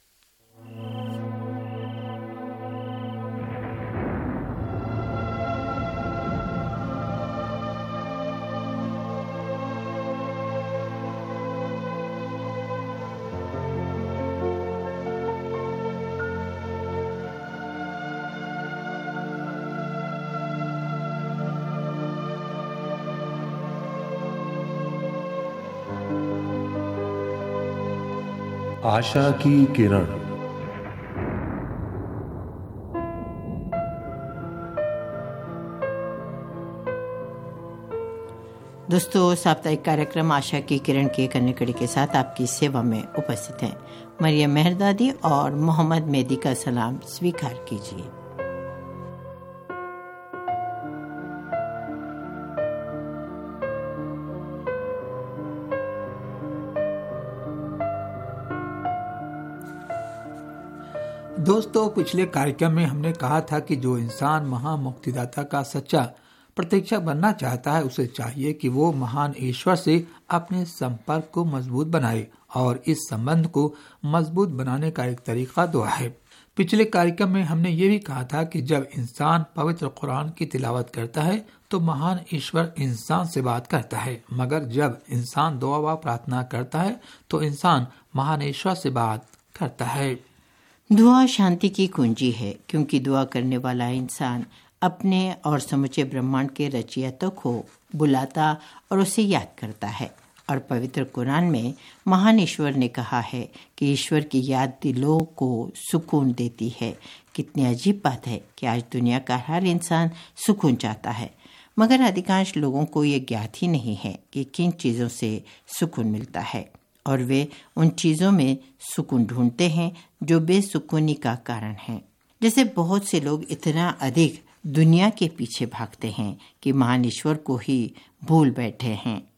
आशा की किरण। दोस्तों, साप्ताहिक कार्यक्रम आशा की किरण के कन्ने कड़ी के साथ आपकी सेवा में उपस्थित हैं मरियम मेहरदादी और मोहम्मद मेहदी का सलाम स्वीकार कीजिए। दोस्तों, पिछले कार्यक्रम में हमने कहा था कि जो इंसान महान मुक्तिदाता का सच्चा प्रतीक्षक बनना चाहता है, उसे चाहिए कि वो महान ईश्वर से अपने संपर्क को मजबूत बनाए, और इस संबंध को मजबूत बनाने का एक तरीका दुआ है। पिछले कार्यक्रम में हमने ये भी कहा था कि जब इंसान पवित्र कुरान की तिलावत करता है तो महान ईश्वर इंसान से बात करता है, मगर जब इंसान दुआ व प्रार्थना करता है तो इंसान महान ईश्वर से बात करता है। दुआ शांति की कुंजी है, क्योंकि दुआ करने वाला इंसान अपने और समूचे ब्रह्मांड के रचयिता को बुलाता और उसे याद करता है। और पवित्र कुरान में महान ईश्वर ने कहा है कि ईश्वर की याद दिलों को सुकून देती है। कितनी अजीब बात है कि आज दुनिया का हर इंसान सुकून चाहता है, मगर अधिकांश लोगों को ये ज्ञात ही नहीं है कि किन चीज़ों से सुकून मिलता है, और वे उन चीज़ों में सुकून ढूंढते हैं जो बेसुकूनी का कारण है। जैसे बहुत से लोग इतना अधिक दुनिया के पीछे भागते हैं कि महान ईश्वर को ही भूल बैठे हैं।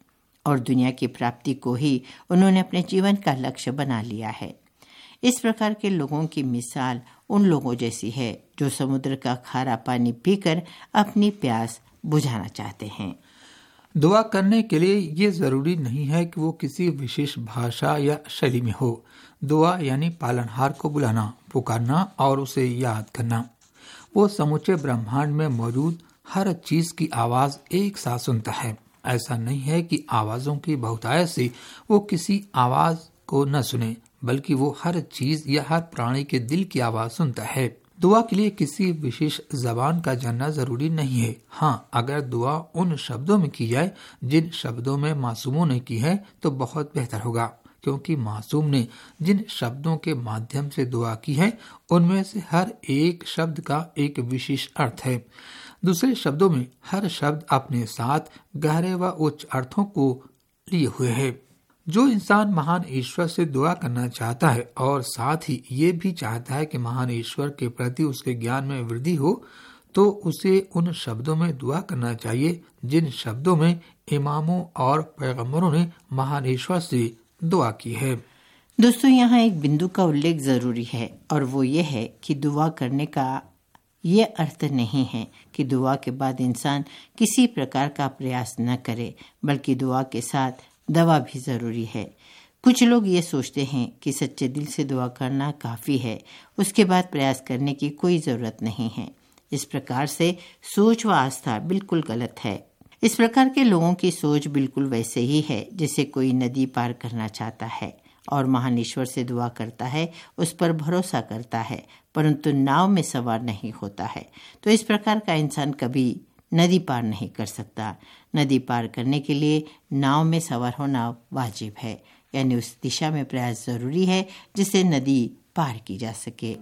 और दुनिया की प्राप्ति को ही उन्होंने अपने जीवन का लक्ष्य बना लिया है। इस प्रकार के लोगों की मिसाल उन लोगों जैसी है जो समुद्र का खारा पानी पीकर अपनी प्यास बुझाना चाहते हैं। दुआ करने के लिए ये जरूरी नहीं है कि वो किसी विशेष भाषा या शैली में हो। दुआ यानी पालनहार को बुलाना, पुकारना और उसे याद करना। वो समूचे ब्रह्मांड में मौजूद हर चीज की आवाज एक साथ सुनता है। ऐसा नहीं है कि आवाजों की बहुतायत से वो किसी आवाज को न सुने, बल्कि वो हर चीज या हर प्राणी के दिल की आवाज सुनता है। दुआ के लिए किसी विशेष जबान का जानना जरूरी नहीं है। हाँ, अगर दुआ उन शब्दों में की जाए जिन शब्दों में मासूमों ने की है तो बहुत बेहतर होगा, क्योंकि मासूम ने जिन शब्दों के माध्यम से दुआ की है उनमें से हर एक शब्द का एक विशेष अर्थ है। दूसरे शब्दों में हर शब्द अपने साथ गहरे व उच्च अर्थों को लिए हुए है। जो इंसान महान ईश्वर से दुआ करना चाहता है और साथ ही ये भी चाहता है कि महान ईश्वर के प्रति उसके ज्ञान में वृद्धि हो, तो उसे उन शब्दों में दुआ करना चाहिए जिन शब्दों में इमामों और पैगंबरों ने महान ईश्वर से दुआ की है। दोस्तों, यहाँ एक बिंदु का उल्लेख जरूरी है और वो ये है कि दुआ करने का ये अर्थ नहीं है कि दुआ के बाद इंसान किसी प्रकार का प्रयास न करे, बल्कि दुआ के साथ दवा भी जरूरी है। कुछ लोग ये सोचते हैं कि सच्चे दिल से दुआ करना काफी है, उसके बाद प्रयास करने की कोई जरूरत नहीं है। इस प्रकार से सोच व आस्था बिल्कुल गलत है। इस प्रकार के लोगों की सोच बिल्कुल वैसे ही है जैसे कोई नदी पार करना चाहता है और महान ईश्वर से दुआ करता है, उस पर भरोसा करता है, परंतु नाव में सवार नहीं होता है। तो इस प्रकार का इंसान कभी नदी पार नहीं कर सकता। नदी पार करने के लिए नाव में सवार होना वाजिब है, यानी उस दिशा में प्रयास जरूरी है जिससे नदी पार की जा सके।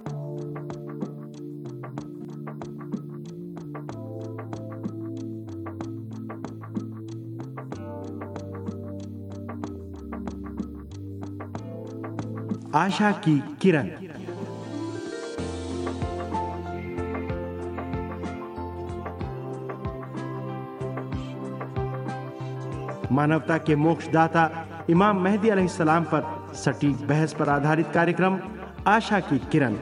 आशा की किरण। मानवता के मोक्षदाता इमाम मेहदी अलैहिस्सलाम पर सटीक बहस पर आधारित कार्यक्रम आशा की किरण।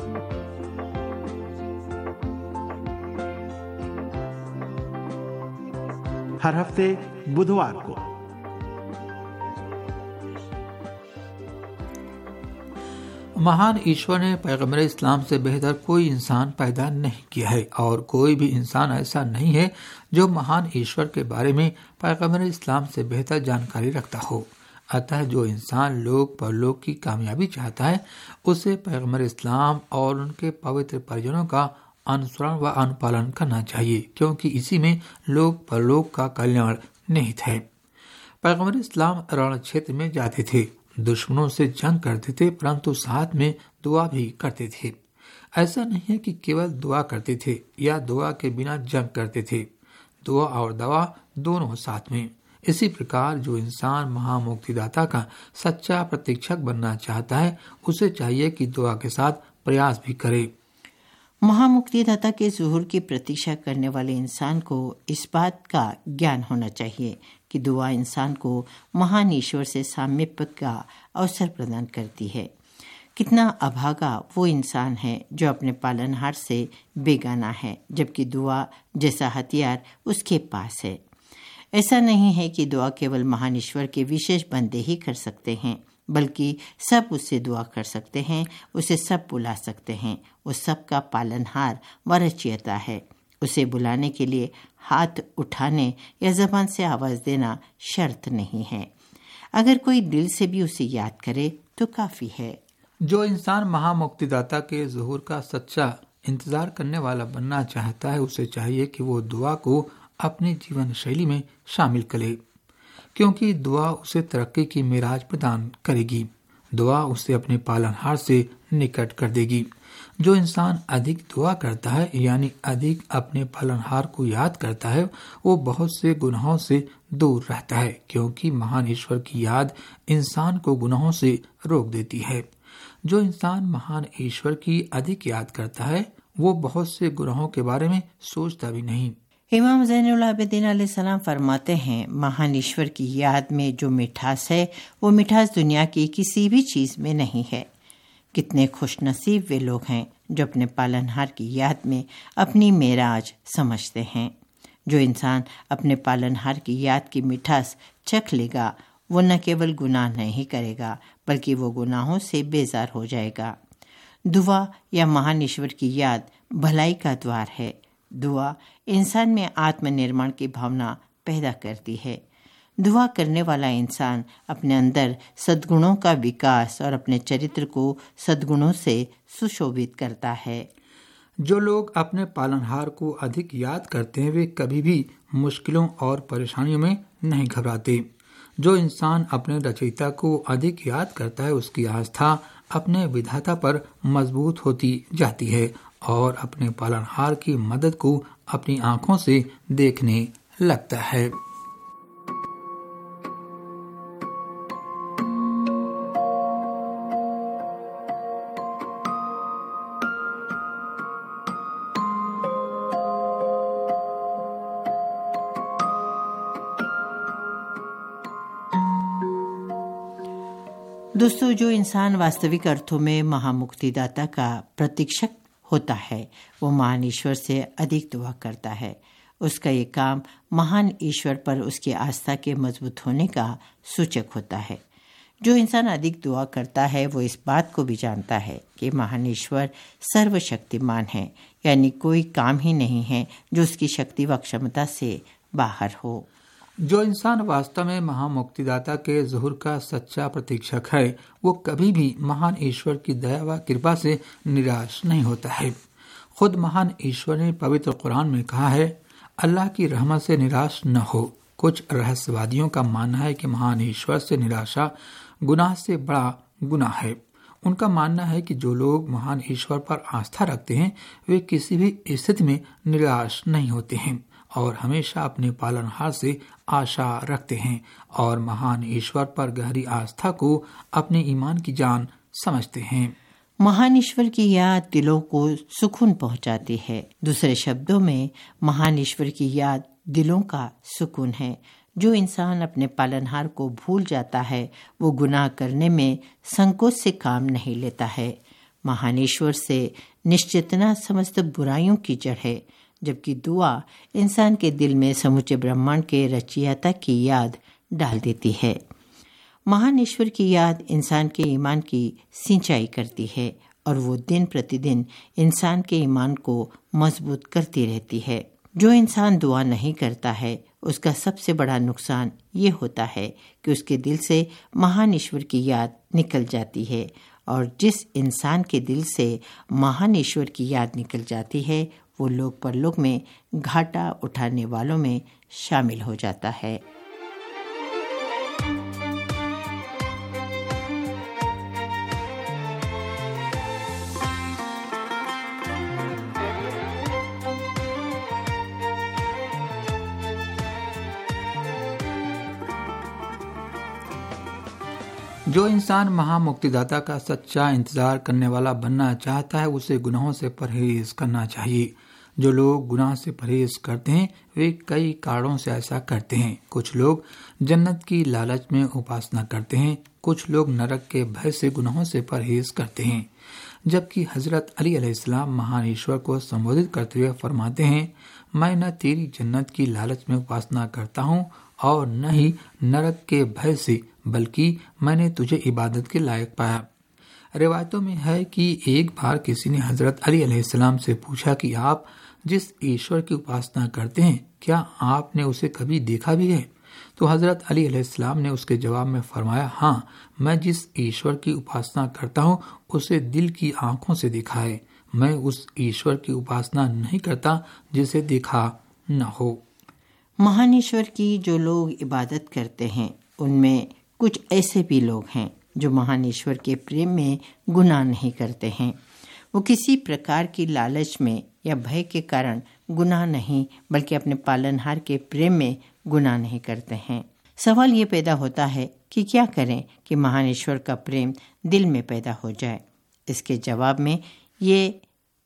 हर हफ्ते बुधवार को। महान ईश्वर ने पैगंबर इस्लाम से बेहतर कोई इंसान पैदा नहीं किया है और कोई भी इंसान ऐसा नहीं है जो महान ईश्वर के बारे में पैगंबर इस्लाम से बेहतर जानकारी रखता हो। अतः जो इंसान लोक परलोक की कामयाबी चाहता है उसे पैगंबर इस्लाम और उनके पवित्र परिजनों का अनुसरण व अनुपालन करना चाहिए, क्योंकि इसी में लोक परलोक का कल्याण निहित है। पैगंबर इस्लाम रण क्षेत्र में जाते थे, दुश्मनों से जंग करते थे, परंतु साथ में दुआ भी करते थे। ऐसा नहीं है कि केवल दुआ करते थे या दुआ के बिना जंग करते थे। दुआ और दवा दोनों साथ में। इसी प्रकार जो इंसान महामुक्तिदाता का सच्चा प्रतीक्षक बनना चाहता है उसे चाहिए कि दुआ के साथ प्रयास भी करे। महामुक्तिदाता के ज़ुहूर की प्रतीक्षा करने वाले इंसान को इस बात का ज्ञान होना चाहिए कि दुआ इंसान को महान ईश्वर से सामीप्य का अवसर प्रदान करती है। कितना अभागा वो इंसान है जो अपने पालनहार से बेगाना है, जबकि दुआ जैसा हथियार उसके पास है। ऐसा नहीं है कि दुआ केवल महान ईश्वर के विशेष बंदे ही कर सकते हैं, बल्कि सब उससे दुआ कर सकते हैं, उसे सब बुला सकते हैं। वो सबका पालनहार व रचयिता है। उसे बुलाने के लिए हाथ उठाने या जबान से आवाज देना शर्त नहीं है। अगर कोई दिल से भी उसे याद करे तो काफी है। जो इंसान महामुक्तिदाता के ज़ुहूर का सच्चा इंतजार करने वाला बनना चाहता है उसे चाहिए कि वो दुआ को अपनी जीवन शैली में शामिल करे, क्योंकि दुआ उसे तरक्की की मिराज प्रदान करेगी। दुआ उसे अपने पालनहार से निकट कर देगी। जो इंसान अधिक दुआ करता है यानी अधिक अपने पालनहार को याद करता है वो बहुत से गुनाहों से दूर रहता है, क्योंकि महान ईश्वर की याद इंसान को गुनाहों से रोक देती है। जो इंसान महान ईश्वर की अधिक याद करता है वो बहुत से गुनाहों के बारे में सोचता भी नहीं। इमाम ज़ैनुल आबिदीन अलैहिस्सलाम फरमाते हैं, महान ईश्वर की याद में जो मिठास है वो मिठास दुनिया की किसी भी चीज़ में नहीं है। कितने खुशनसीब वे लोग हैं जो अपने पालनहार की याद में अपनी मेराज समझते हैं। जो इंसान अपने पालनहार की याद की मिठास चख लेगा वो न केवल गुनाह नहीं करेगा बल्कि वो गुनाहों से बेजार हो जाएगा। दुआ या महान ईश्वर की याद भलाई का द्वार है। दुआ इंसान में आत्मनिर्माण की भावना पैदा करती है। दुआ करने वाला इंसान अपने अंदर सद्गुणों का विकास और अपने चरित्र को सद्गुणों से सुशोभित करता है। जो लोग अपने पालनहार को अधिक याद करते हैं वे कभी भी मुश्किलों और परेशानियों में नहीं घबराते। जो इंसान अपने रचयिता को अधिक याद करता है उसकी आस्था अपने विधाता पर मजबूत होती जाती है और अपने पालनहार की मदद को अपनी आंखों से देखने लगता है। दोस्तों, जो इंसान वास्तविक अर्थों में महामुक्तिदाता का प्रतीक्षक होता है वो महान ईश्वर से अधिक दुआ करता है। उसका ये काम महान ईश्वर पर उसकी आस्था के मजबूत होने का सूचक होता है। जो इंसान अधिक दुआ करता है वो इस बात को भी जानता है कि महान ईश्वर सर्वशक्तिमान है, यानी कोई काम ही नहीं है जो उसकी शक्ति व क्षमता से बाहर हो। जो इंसान वास्तव में महामुक्तिदाता के ज़ुहूर का सच्चा प्रतीक्षक है वो कभी भी महान ईश्वर की दया व कृपा से निराश नहीं होता है। खुद महान ईश्वर ने पवित्र कुरान में कहा है, अल्लाह की रहमत से निराश न हो। कुछ रहस्यवादियों का मानना है कि महान ईश्वर से निराशा गुनाह से बड़ा गुनाह है। उनका मानना है कि जो लोग महान ईश्वर पर आस्था रखते हैं वे किसी भी स्थिति में निराश नहीं होते हैं और हमेशा अपने पालनहार से आशा रखते हैं और महान ईश्वर पर गहरी आस्था को अपने ईमान की जान समझते हैं। महान ईश्वर की याद दिलों को सुकून पहुंचाती है। दूसरे शब्दों में महान ईश्वर की याद दिलों का सुकून है। जो इंसान अपने पालनहार को भूल जाता है वो गुनाह करने में संकोच से काम नहीं लेता है। महान ईश्वर से निश्चितना समस्त बुराइयों की जड़ है, जबकि दुआ इंसान के दिल में समूचे ब्रह्मांड के रचयिता की याद डाल देती है। महान ईश्वर की याद इंसान के ईमान की सिंचाई करती है और वो दिन प्रतिदिन इंसान के ईमान को मजबूत करती रहती है। जो इंसान दुआ नहीं करता है उसका सबसे बड़ा नुकसान ये होता है कि उसके दिल से महान ईश्वर की याद निकल जाती है और जिस इंसान के दिल से महान ईश्वर की याद निकल जाती है वो लोक परलोक में घाटा उठाने वालों में शामिल हो जाता है। जो इंसान महामुक्तिदाता का सच्चा इंतजार करने वाला बनना चाहता है उसे गुनाहों से परहेज करना चाहिए। जो लोग गुनाह से परहेज करते हैं वे कई कारणों से ऐसा करते हैं। कुछ लोग जन्नत की लालच में उपासना करते हैं, कुछ लोग नरक के भय से गुनाहों से परहेज करते हैं। जबकि हजरत अली अलैहिस्सलाम महान ईश्वर को संबोधित करते हुए फरमाते हैं, मैं न तेरी जन्नत की लालच में उपासना करता हूँ और न ही नरक के भय से, बल्कि मैंने तुझे इबादत के लायक पाया। रिवायतों में है कि एक बार किसी ने हजरत अली अलैहिस्सलाम से पूछा कि आप जिस ईश्वर की उपासना करते हैं क्या आपने उसे कभी देखा भी है? तो हजरत अली अलैहिस्सलाम ने उसके जवाब में फरमाया, हाँ, मैं जिस ईश्वर की उपासना करता हूँ उसे दिल की आंखों से देखा है। मैं उस ईश्वर की उपासना नहीं करता जिसे देखा न हो। महान ईश्वर की जो लोग इबादत करते हैं उनमें कुछ ऐसे भी लोग हैं जो महान ईश्वर के प्रेम में गुनाह नहीं करते हैं। वो किसी प्रकार की लालच में या भय के कारण गुनाह नहीं बल्कि अपने पालनहार के प्रेम में गुनाह नहीं करते हैं। सवाल ये पैदा होता है कि क्या करें कि महान ईश्वर का प्रेम दिल में पैदा हो जाए। इसके जवाब में ये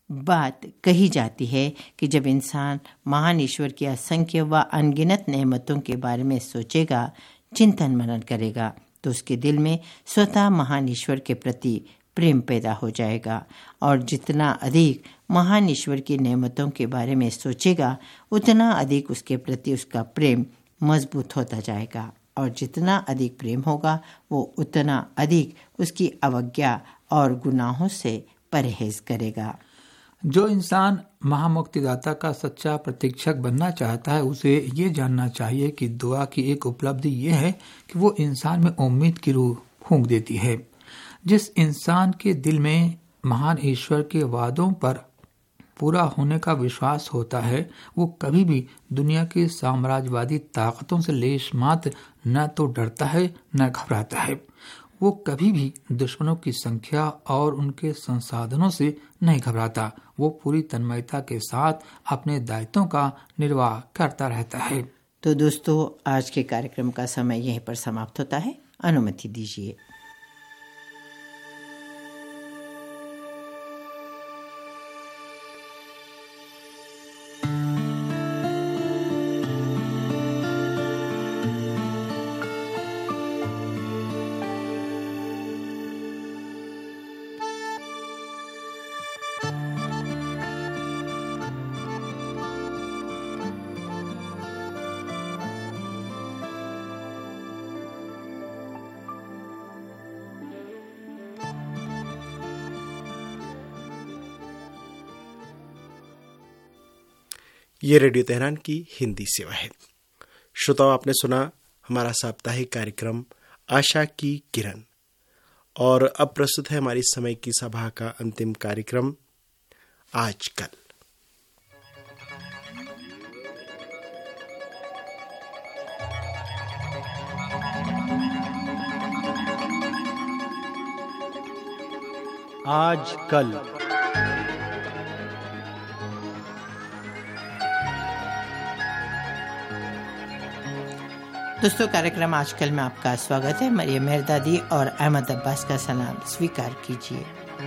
बात कही जाती है कि जब इंसान महान ईश्वर की असंख्य व अनगिनत नेमतों के बारे में सोचेगा, चिंतन मनन करेगा, तो उसके दिल में स्वतः महान ईश्वर के प्रति प्रेम पैदा हो जाएगा। और जितना अधिक महान ईश्वर की नेमतों के बारे में सोचेगा, उतना अधिक उसके प्रति उसका प्रेम मजबूत होता जाएगा। और जितना अधिक प्रेम होगा, वो उतना अधिक उसकी अवज्ञा और गुनाहों से परहेज करेगा। जो इंसान महामुक्तिदाता का सच्चा प्रतीक्षक बनना चाहता है, उसे ये जानना चाहिए कि दुआ की एक उपलब्धि ये है कि वो इंसान में उम्मीद की रूह फूंक देती है। जिस इंसान के दिल में महान ईश्वर के वादों पर पूरा होने का विश्वास होता है, वो कभी भी दुनिया की साम्राज्यवादी ताकतों से लेश मात्र न तो डरता है न घबराता है। वो कभी भी दुश्मनों की संख्या और उनके संसाधनों से नहीं घबराता। वो पूरी तन्मयता के साथ अपने दायित्वों का निर्वाह करता रहता है। तो दोस्तों, आज के कार्यक्रम का समय यहीं पर समाप्त होता है। अनुमति दीजिए। ये रेडियो तेहरान की हिंदी सेवा है। श्रोताओं, आपने सुना हमारा साप्ताहिक कार्यक्रम आशा की किरण, और अब प्रस्तुत है हमारी समय की सभा का अंतिम कार्यक्रम आजकल। आजकल। दोस्तों, कार्यक्रम आजकल में आपका स्वागत है। मरियम मेहरदादी और अहमद अब्बास का सलाम स्वीकार कीजिए।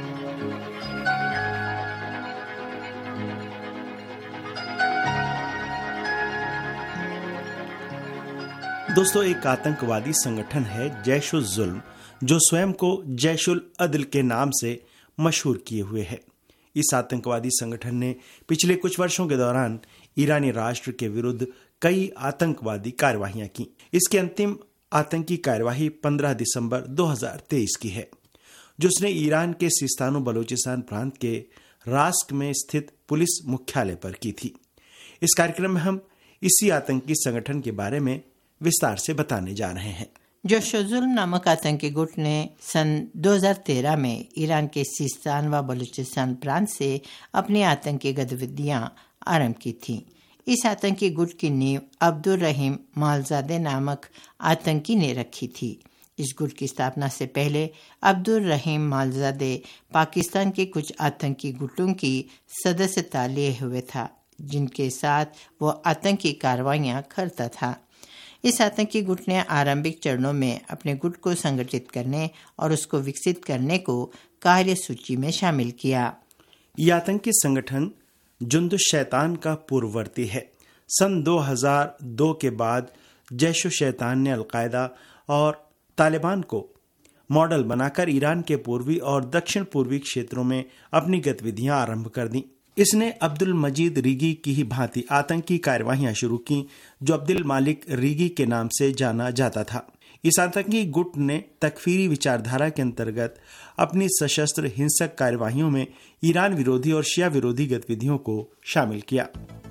दोस्तों, एक आतंकवादी संगठन है जैशुल जुल्म, जो स्वयं को जैशुल अदल के नाम से मशहूर किए हुए है। इस आतंकवादी संगठन ने पिछले कुछ वर्षों के दौरान ईरानी राष्ट्र के विरुद्ध कई आतंकवादी कार्यवाहियां की। इसकी अंतिम आतंकी कार्यवाही 15 दिसंबर 2023 की है, जिसने ईरान के सिस्तान बलूचिस्तान प्रांत के रास्क में स्थित पुलिस मुख्यालय पर की थी। इस कार्यक्रम में हम इसी आतंकी संगठन के बारे में विस्तार से बताने जा रहे हैं। जैशुल जुल्म नामक आतंकी गुट ने सन 2013 में ईरान के सिस्तान व बलूचिस्तान प्रांत से अपनी आतंकी गतिविधियां आरंभ की थी। इस आतंकी गुट की नींव अब्दुल रहीम मालजादे नामक आतंकी ने रखी थी। इस गुट की स्थापना से पहले अब्दुल रहीम मालजादे पाकिस्तान के कुछ आतंकी गुटों की सदस्यता लिए हुए था, जिनके साथ वो आतंकी कार्रवाइयां करता था। इस आतंकी गुट ने आरंभिक चरणों में अपने गुट को संगठित करने और उसको विकसित करने को कार्य सूची में शामिल किया। यह आतंकी संगठन जुंद शैतान का पूर्ववर्ती है। सन 2002 के बाद जैशो शैतान ने अलकायदा और तालिबान को मॉडल बनाकर ईरान के पूर्वी और दक्षिण पूर्वी क्षेत्रों में अपनी गतिविधियां आरंभ कर दी। इसने अब्दुल मजीद रीगी की ही भांति आतंकी कार्यवाहियां शुरू की, जो अब्दुल मालिक रीगी के नाम से जाना जाता था। इस आतंकी गुट ने तकफीरी विचारधारा के अंतर्गत अपनी सशस्त्र हिंसक कार्यवाहियों में ईरान विरोधी और शिया विरोधी गतिविधियों को शामिल किया।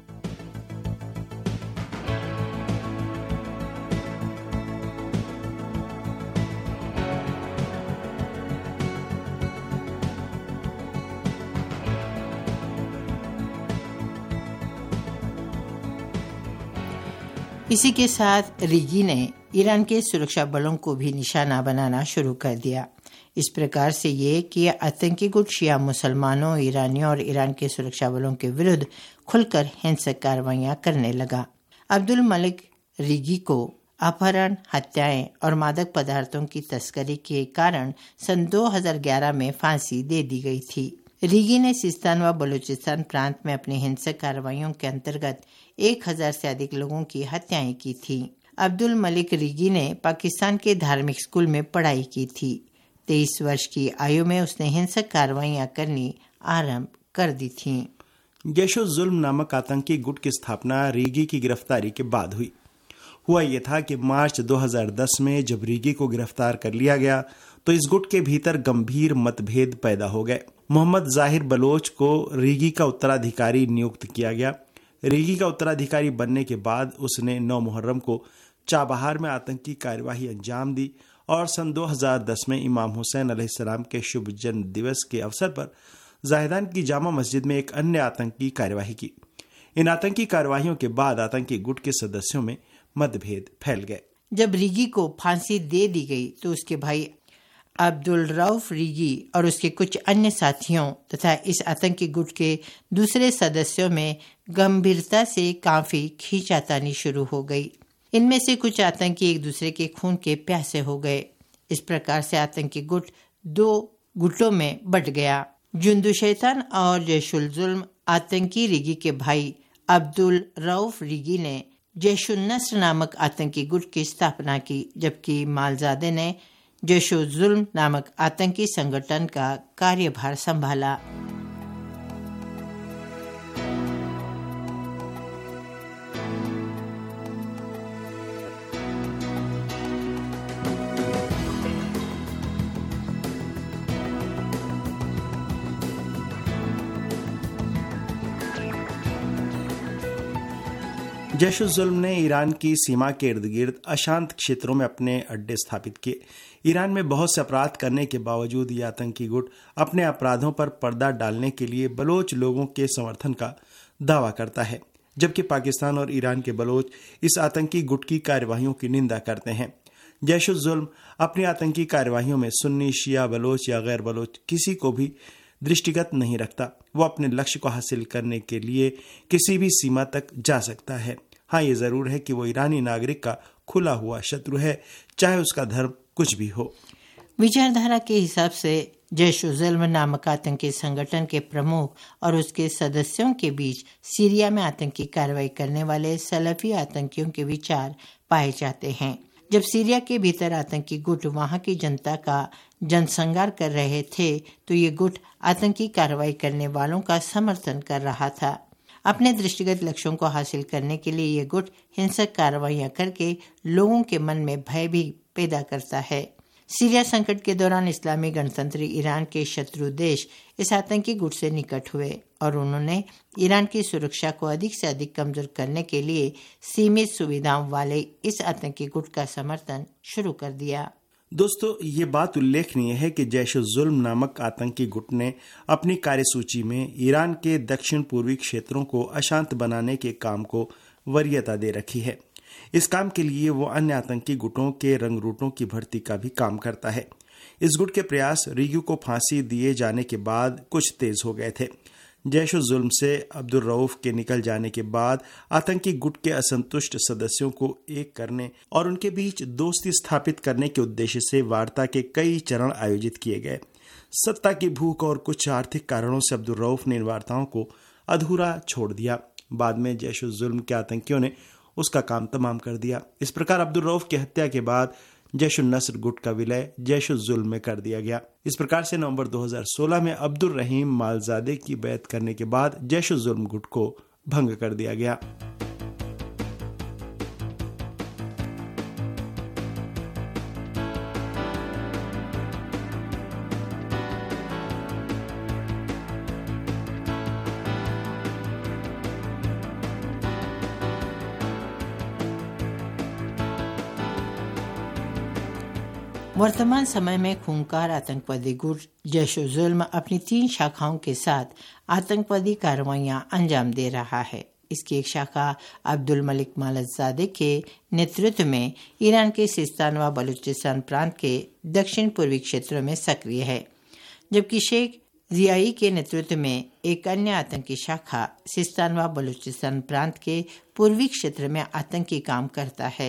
इसी के साथ रीगी ने ईरान के सुरक्षा बलों को भी निशाना बनाना शुरू कर दिया। इस प्रकार से ये कि आतंकी गुट शिया मुसलमानों, ईरानियों और ईरान के सुरक्षा बलों के विरुद्ध खुलकर हिंसक कार्रवाइयां करने लगा। अब्दुल मलिक रीगी को अपहरण, हत्याएं और मादक पदार्थों की तस्करी के कारण सन 2011 में फांसी दे दी गई थी। रीगी ने सिस्तान व बलूचिस्तान प्रांत में अपनी हिंसक कार्रवाइयों के अंतर्गत 1000 से अधिक लोगों की हत्याएं की थी। अब्दुल मलिक रीगी ने पाकिस्तान के धार्मिक स्कूल में पढ़ाई की थी। 23 वर्ष की आयु में उसने हिंसक कार्रवाइयां करनी आरंभ कर दी थीं। जैश-उल-जुल्म नामक आतंकी गुट की स्थापना रीगी की गिरफ्तारी के बाद हुई। हुआ यह था कि मार्च 2010 में जब रीगी को गिरफ्तार कर लिया गया तो इस गुट के भीतर गंभीर मतभेद पैदा हो गए। मोहम्मद जाहिर बलोच को रीगी का उत्तराधिकारी नियुक्त किया गया। रीगी का उत्तराधिकारी बनने के बाद उसने 9 मुहर्रम को चाबहार में आतंकी कार्यवाही अंजाम दी और सन 2010 में इमाम हुसैन अलैहिस्सलाम के शुभ जन्म दिवस के अवसर पर जाहिदान की जामा मस्जिद में एक अन्य आतंकी कार्यवाही की। इन आतंकी कार्यवाहियों के बाद आतंकी गुट के सदस्यों में मतभेद फैल गए। जब रीगी को फांसी दे दी गई तो उसके भाई अब्दुल रऊफ रीगी और उसके कुछ अन्य साथियों तथा इस आतंकी गुट के दूसरे सदस्यों में गंभीरता से काफी खींचातानी शुरू हो गई। इनमें से कुछ आतंकी एक दूसरे के खून के प्यासे हो गए। इस प्रकार से आतंकी गुट 2 गुटों में बंट गया। जुंदू शैतान और जैश-उल-जुल्म आतंकी रीगी के भाई अब्दुल रऊफ रीगी ने जैश-उन-नस्र नामक आतंकी गुट की स्थापना की, जबकि मालजादे ने जैश-उल-जुल्म नामक आतंकी संगठन का कार्यभार संभाला। जैश-उल-जुल्म ने ईरान की सीमा के इर्द गिर्द अशांत क्षेत्रों में अपने अड्डे स्थापित किए। ईरान में बहुत से अपराध करने के बावजूद ये आतंकी गुट अपने अपराधों पर पर्दा डालने के लिए बलोच लोगों के समर्थन का दावा करता है, जबकि पाकिस्तान और ईरान के बलोच इस आतंकी गुट की कार्यवाहियों की निंदा करते हैं। जैश-उल-जुल्म अपनी आतंकी कार्यवाहियों में सुन्नी, शिया, बलोच या गैर बलोच किसी को भी दृष्टिगत नहीं रखता। वो अपने लक्ष्य को हासिल करने के लिए किसी भी सीमा तक जा सकता है। हाँ, ये जरूर है कि वो ईरानी नागरिक का खुला हुआ शत्रु है, चाहे उसका धर्म कुछ भी हो। विचारधारा के हिसाब से जैश-उल-जुल्म नामक आतंकी संगठन के प्रमुख और उसके सदस्यों के बीच सीरिया में आतंकी कार्रवाई करने वाले सलफी आतंकियों के विचार पाए जाते हैं। जब सीरिया के भीतर आतंकी गुट वहां की जनता का जनसंहार कर रहे थे तो ये गुट आतंकी कार्रवाई करने वालों का समर्थन कर रहा था। अपने दृष्टिगत लक्ष्यों को हासिल करने के लिए ये गुट हिंसक कार्रवाइयां करके लोगों के मन में भय भी पैदा करता है। सीरिया संकट के दौरान इस्लामी गणतंत्री ईरान के शत्रु देश इस आतंकी गुट से निकट हुए और उन्होंने ईरान की सुरक्षा को अधिक से अधिक कमजोर करने के लिए सीमित सुविधाओं वाले इस आतंकी गुट का समर्थन शुरू कर दिया। दोस्तों, ये बात उल्लेखनीय है कि जैश-उल-जुल्म नामक आतंकी गुट ने अपनी कार्यसूची में ईरान के दक्षिण पूर्वी क्षेत्रों को अशांत बनाने के काम को वरीयता दे रखी है। इस काम के लिए वो अन्य आतंकी गुटों के रंगरूटों की भर्ती का भी काम करता है। इस गुट के प्रयास रीगी को फांसी दिए जाने के बाद कुछ तेज हो गए थे। जैश-उल-जुल्म से अब्दुल रऊफ के निकल जाने के बाद आतंकी गुट के असंतुष्ट सदस्यों को एक करने और उनके बीच दोस्ती स्थापित करने के उद्देश्य से वार्ता के कई चरण आयोजित किए गए। सत्ता की भूख और कुछ आर्थिक कारणों से अब्दुल रऊफ ने इन वार्ताओं को अधूरा छोड़ दिया। बाद में जैश-उल-जुल्म के आतंकियों ने उसका काम तमाम कर दिया। इस प्रकार अब्दुल रऊफ की हत्या के बाद जैश-उन-नस्र गुट का विलय जैश-उल-जुल्म में कर दिया गया। इस प्रकार से नवंबर 2016 में अब्दुल रहीम मालजादे की बैत करने के बाद जैश-उल-जुल्म गुट को भंग कर दिया गया। वर्तमान समय में खूंखार आतंकवादी गुट जैश-उल-जुल्म अपनी 3 शाखाओं के साथ आतंकवादी कार्रवाइयां अंजाम दे रहा है। इसकी एक शाखा अब्दुल मलिक मालजादे के नेतृत्व में ईरान के सिस्तान व बलूचिस्तान प्रांत के दक्षिण पूर्वी क्षेत्रों में सक्रिय है, जबकि शेख जियाई के नेतृत्व में एक अन्य आतंकी शाखा सिस्तान व बलूचिस्तान प्रांत के पूर्वी क्षेत्र में आतंकी काम करता है।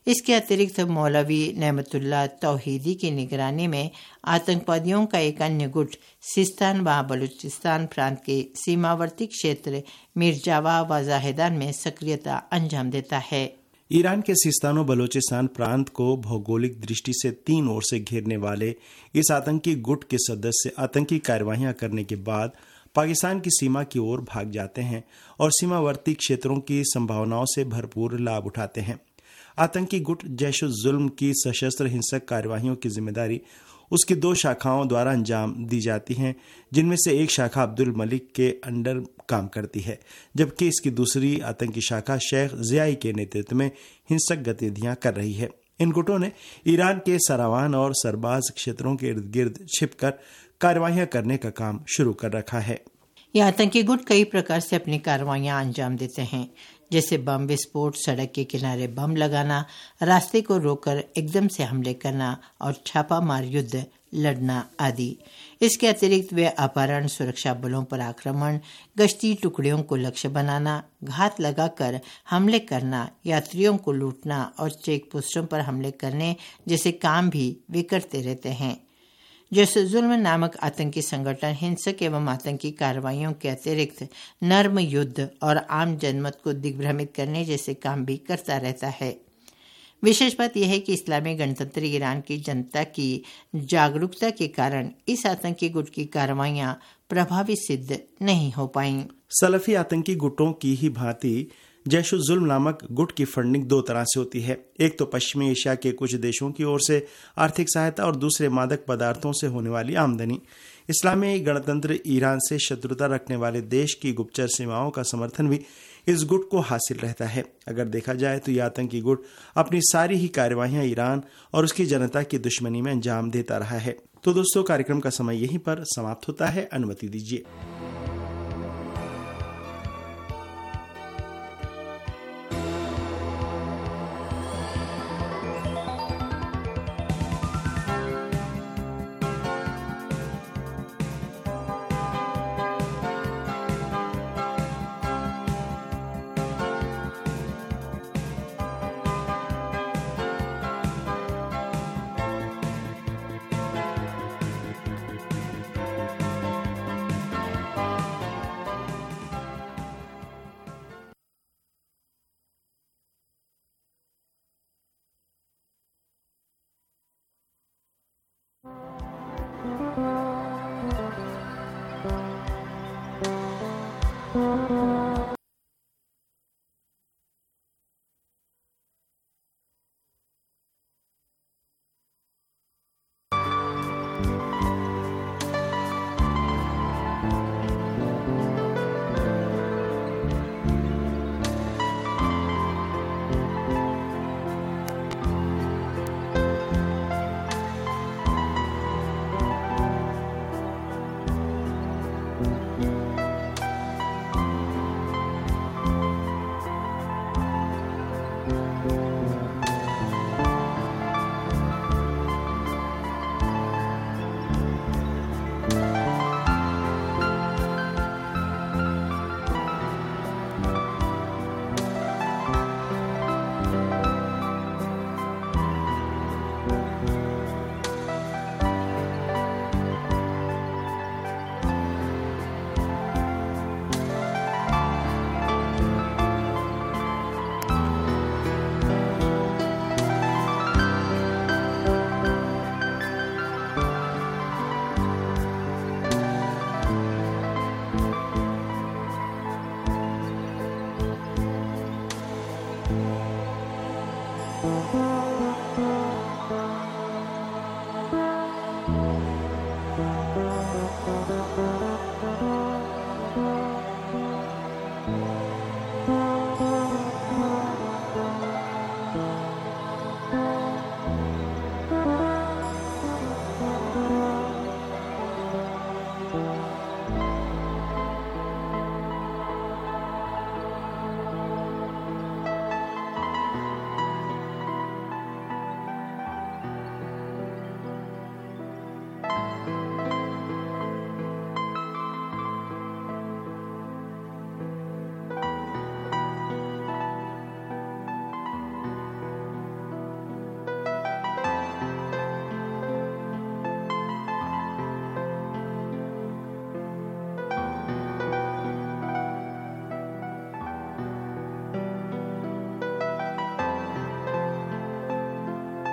इसके अतिरिक्त मौलवी नेमतुल्लाह तौहीदी की निगरानी में आतंकवादियों का एक अन्य गुट सिस्तान व बलूचिस्तान प्रांत के सीमावर्ती क्षेत्र मिर्जावा व जाहिदान में सक्रियता अंजाम देता है। ईरान के सिस्तान और बलूचिस्तान प्रांत को भौगोलिक दृष्टि से 3 ओर से घेरने वाले इस आतंकी गुट के सदस्य आतंकी कार्यवाहियां करने के बाद पाकिस्तान की सीमा की ओर भाग जाते हैं और सीमावर्ती क्षेत्रों की संभावनाओं से भरपूर लाभ उठाते हैं। आतंकी गुट जैश-उल-जुल्म की सशस्त्र हिंसक कार्यवाहियों की जिम्मेदारी उसकी 2 शाखाओं द्वारा अंजाम दी जाती हैं, जिनमें से एक शाखा अब्दुल मलिक के अंडर काम करती है, जबकि इसकी दूसरी आतंकी शाखा शेख ज़ियाई के नेतृत्व में हिंसक गतिविधियां कर रही है। इन गुटों ने ईरान के सरावान और सरबाज क्षेत्रों के इर्द गिर्द छिपकर कार्यवाहियां करने का काम शुरू कर रखा है। यह आतंकी गुट कई प्रकार से अपनी कार्रवाइयां अंजाम देते हैं, जैसे बम विस्फोट, सड़क के किनारे बम लगाना, रास्ते को रोककर एकदम से हमले करना और छापामार युद्ध लड़ना आदि। इसके अतिरिक्त वे अपहरण, सुरक्षा बलों पर आक्रमण, गश्ती टुकड़ियों को लक्ष्य बनाना, घात लगाकर हमले करना, यात्रियों को लूटना और चेक पोस्टों पर हमले करने जैसे काम भी वे करते रहते हैं। जैश-उल-जुल्म नामक आतंकी संगठन हिंसक एवं आतंकी कार्रवाइयों के अतिरिक्त नर्म युद्ध और आम जनमत को दिग्भ्रमित करने जैसे काम भी करता रहता है। विशेष बात यह है कि इस्लामी गणतंत्र ईरान की जनता की जागरूकता के कारण इस आतंकी गुट की कार्रवाइयां प्रभावी सिद्ध नहीं हो पाईं। सलफी आतंकी गुटों की ही भांति जैश-उल-जुल्म नामक गुट की फंडिंग 2 तरह से होती है। एक तो पश्चिमी एशिया के कुछ देशों की ओर से आर्थिक सहायता और दूसरे मादक पदार्थों से होने वाली आमदनी। इस्लामी गणतंत्र ईरान से शत्रुता रखने वाले देश की गुप्तचर सीमाओं का समर्थन भी इस गुट को हासिल रहता है। अगर देखा जाए तो यह आतंकी गुट अपनी सारी ही कार्यवाहियां ईरान और उसकी जनता की दुश्मनी में अंजाम देता रहा है। तो दोस्तों, कार्यक्रम का समय यहीं पर समाप्त होता है। अनुमति दीजिए।